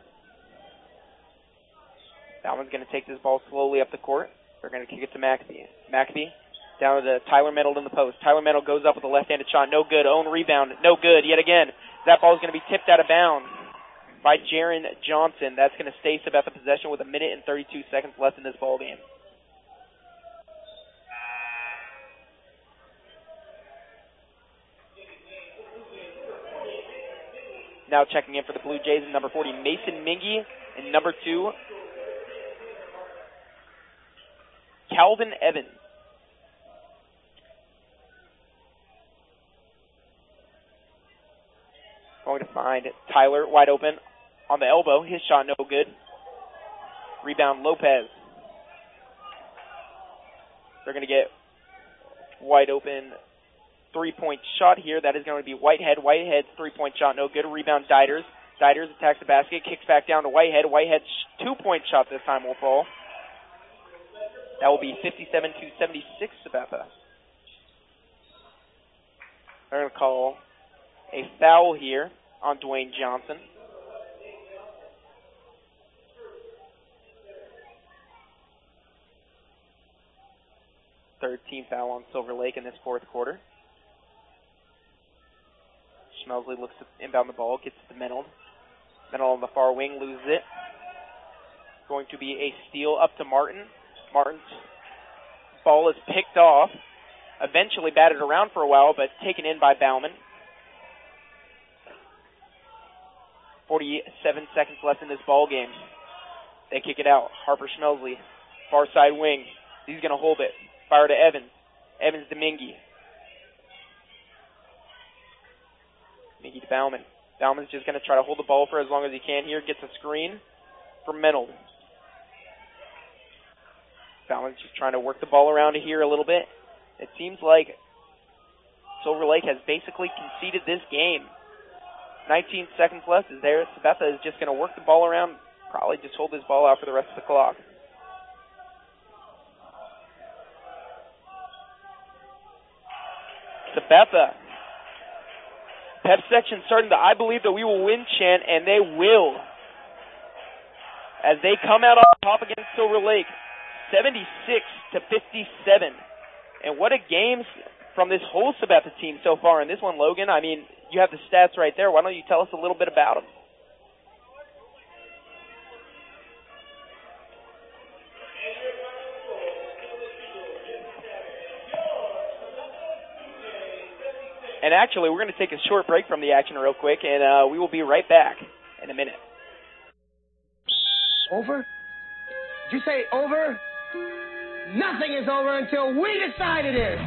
Speaker 3: Bauman's going to take this ball slowly up the court. They're going to kick it to McAfee. McAfee down to Tyler Mennel in the post. Tyler Mennel goes up with a left-handed shot. No good. Own rebound. No good yet again. That ball is going to be tipped out of bounds by Jaron Johnson. That's going to stay Sabetha possession with a minute and 32 seconds left in this ball game. Now checking in for the Blue Jays in number 40, Mason Mingy, and number 2, Calvin Evans. Going to find Tyler wide open on the elbow. His shot no good. Rebound Lopez. They're going to get wide open three-point shot here. That is going to be Whitehead. Whitehead's three-point shot no good. Rebound Diders. Diders attacks the basket, kicks back down to Whitehead. Whitehead's two-point shot this time will fall. That will be 57-76 Sabetha. They're going to call a foul here on Dwayne Johnson. Third team foul on Silver Lake in this fourth quarter. Schmelsley looks to inbound the ball, gets it to Mennel. Mennel on the far wing, loses it. Going to be a steal up to Martin. Martin's ball is picked off. Eventually batted around for a while, but taken in by Bauman. 47 seconds left in this ball game. They kick it out. Harper Schmelsley, far side wing. He's going to hold it. Fire to Evans. Evans to Mingy. Mingy to Bauman. Bauman's just going to try to hold the ball for as long as he can here. Gets a screen from Menold. Bauman's just trying to work the ball around here a little bit. It seems like Silver Lake has basically conceded this game. 19 seconds left is there. Sabetha is just going to work the ball around, probably just hold this ball out for the rest of the clock. Sabetha. Pep section starting the I believe that we will win chant, and they will. As they come out on top against Silver Lake, 76-57. And what a game from this whole Sabetha team so far. And this one, Logan, I mean, you have the stats right there. Why don't you tell us a little bit about them? And actually, we're going to take a short break from the action real quick, and we will be right back in a minute.
Speaker 11: Over? Did you say over? Nothing is over until we decide it is.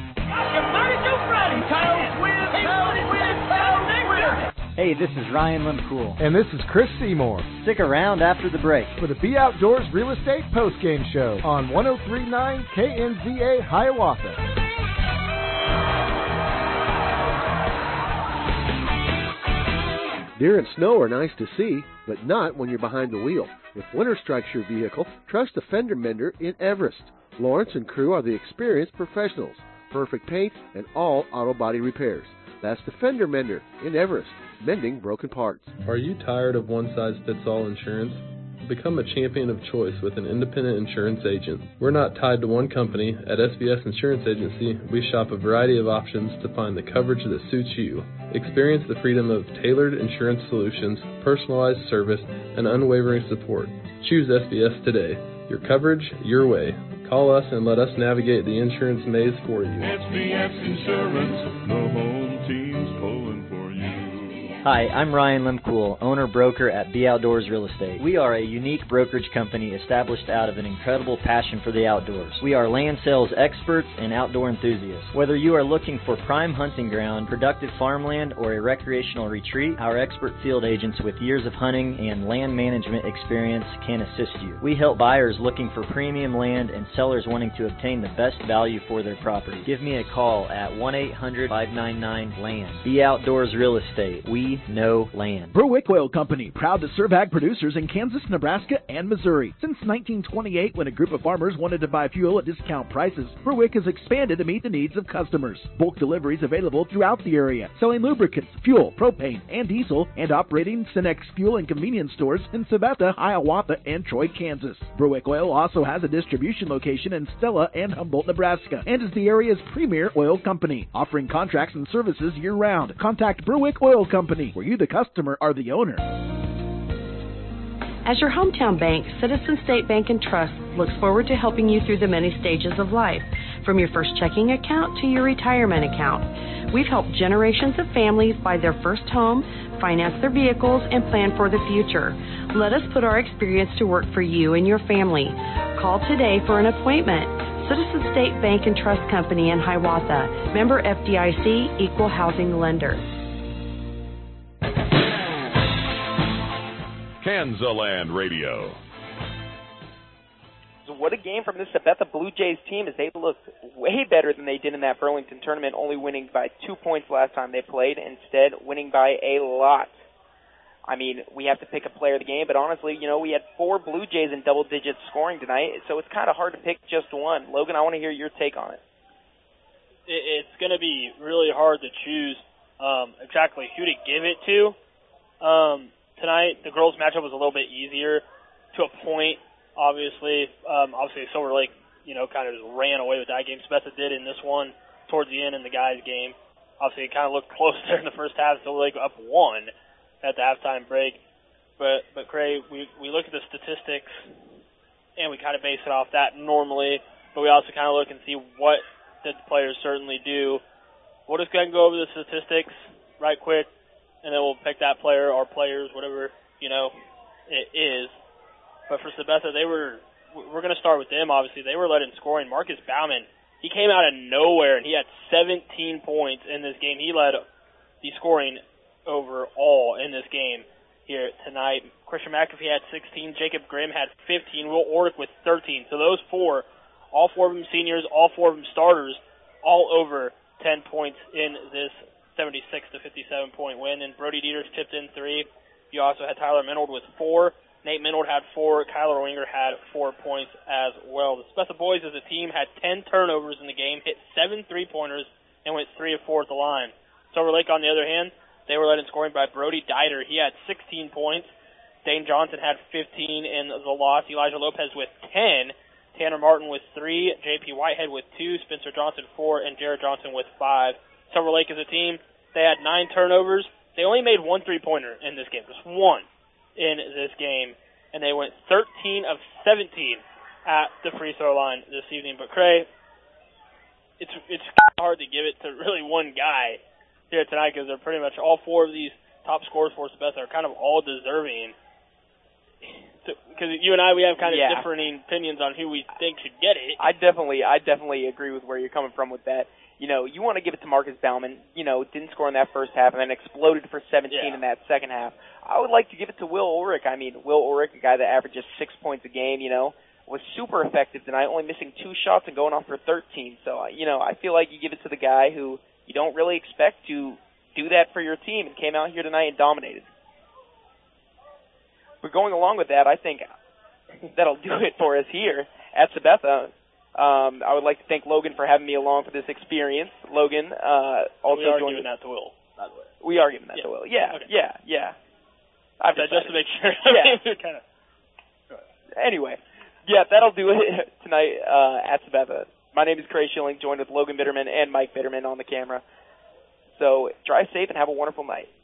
Speaker 16: Hey, this is Ryan Lemcool.
Speaker 17: And this is Chris Seymour.
Speaker 16: Stick around after the break
Speaker 17: for the Be Outdoors Real Estate Postgame Show on 103.9 KNZA Hiawatha.
Speaker 21: Deer and snow are nice to see, but not when you're behind the wheel. If winter strikes your vehicle, trust the fender mender in Everest. Lawrence and crew are the experienced professionals. Perfect paint and all auto body repairs. That's the fender mender in Everest, mending broken parts.
Speaker 18: Are you tired of one-size-fits-all insurance? Become a champion of choice with an independent insurance agent. We're not tied to one company. At SBS Insurance Agency, we shop a variety of options to find the coverage that suits you. Experience the freedom of tailored insurance solutions, personalized service, and unwavering support. Choose SBS today. Your coverage, your way. Call us and let us navigate the insurance maze for you.
Speaker 2: SBS Insurance, the home team's pulling for you.
Speaker 16: Hi, I'm Ryan Lemcool, owner-broker at Be Outdoors Real Estate. We are a unique brokerage company established out of an incredible passion for the outdoors. We are land sales experts and outdoor enthusiasts. Whether you are looking for prime hunting ground, productive farmland, or a recreational retreat, our expert field agents with years of hunting and land management experience can assist you. We help buyers looking for premium land and sellers wanting to obtain the best value for their property. Give me a call at 1-800-599-LAND. Be Outdoors Real Estate. We know land.
Speaker 8: Berwick Oil Company, proud to serve ag producers in Kansas, Nebraska, and Missouri. Since 1928, when a group of farmers wanted to buy fuel at discount prices, Berwick has expanded to meet the needs of customers. Bulk deliveries available throughout the area, selling lubricants, fuel, propane, and diesel, and operating Cenex fuel and convenience stores in Sabetha, Hiawatha, and Troy, Kansas. Berwick Oil also has a distribution location in Stella and Humboldt, Nebraska, and is the area's premier oil company, offering contracts and services year-round. Contact Berwick Oil Company, where you, the customer, are the owner.
Speaker 25: As your hometown bank, Citizen State Bank and Trust looks forward to helping you through the many stages of life, from your first checking account to your retirement account. We've helped generations of families buy their first home, finance their vehicles, and plan for the future. Let us put our experience to work for you and your family. Call today for an appointment. Citizen State Bank and Trust Company in Hiawatha, member FDIC, equal housing lender.
Speaker 2: Kansaland Radio.
Speaker 3: So what a game from this Sabetha Blue Jays team, as they looked way better than they did in that Burlington tournament, only winning by 2 points last time they played, instead winning by a lot. I mean, we have to pick a player of the game, but honestly, you know, we had 4 Blue Jays in double-digit scoring tonight, so it's kind of hard to pick just one. Logan, I want to hear your take on it.
Speaker 12: It's going to be really hard to choose exactly who to give it to. Tonight, the girls' matchup was a little bit easier to a point, obviously. Obviously, Silver Lake, you know, kind of just ran away with that game. Sabetha did in this one towards the end in the guys' game. Obviously, it kind of looked close there in the first half. Silver Lake up 1 at the halftime break. But Craig, we look at the statistics, and we kind of base it off that normally. But we also kind of look and see what did the players certainly do. We'll just go ahead and go over the statistics right quick. and then we'll pick that player or players, whatever, it is. But for Sabetha, we're going to start with them, obviously. They were led in scoring. Marcus Bauman, he came out of nowhere, and he had 17 points in this game. He led the scoring overall in this game here tonight. Christian McAfee had 16. Jacob Grimm had 15. Will Orrick with 13. So those four, all four of them seniors, all four of them starters, all over 10 points in this 76-57-point win. And Brody Dieters chipped in 3. You also had Tyler Minold with 4. Nate Minold had 4. Kyler Winger had 4 points as well. The Sabetha boys as a team had 10 turnovers in the game, hit 7 3-pointers, and went 3 of 4 at the line. Silver Lake, on the other hand, they were led in scoring by Brody Dieter. He had 16 points. Dane Johnson had 15 in the loss. Elijah Lopez with 10. Tanner Martin with 3. J.P. Whitehead with 2. Spencer Johnson 4. And Jared Johnson with 5. Silver Lake as a team, they had 9 turnovers. They only made 1 3-pointer in this game, just 1 in this game. And they went 13 of 17 at the free throw line this evening. But, Cray, it's hard to give it to really one guy here tonight because they're pretty much all 4 of these top scorers for Sabetha are kind of all deserving. Because you and I, we have kind of differing opinions on who we think should get it.
Speaker 3: I definitely agree with where you're coming from with that. You want to give it to Marcus Bauman. Didn't score in that first half and then exploded for 17 in that second half. I would like to give it to Will Ulrich. I mean, Will Ulrich, a guy that averages 6 points a game, was super effective tonight, only missing 2 shots and going off for 13. So, I feel like you give it to the guy who you don't really expect to do that for your team and came out here tonight and dominated. But going along with that, I think that'll do it for us here at Sabetha. I would like to thank Logan for having me along for this experience. Logan also
Speaker 12: we are
Speaker 3: joined.
Speaker 12: Giving that to Will, by the way.
Speaker 3: We are giving that to Will. Yeah,
Speaker 12: okay.
Speaker 3: yeah. I've
Speaker 12: just to make sure.
Speaker 3: Yeah. Anyway, that'll do it tonight at Sabetha. My name is Cray Schilling, joined with Logan Bitterman and Mike Bitterman on the camera. So drive safe and have a wonderful night.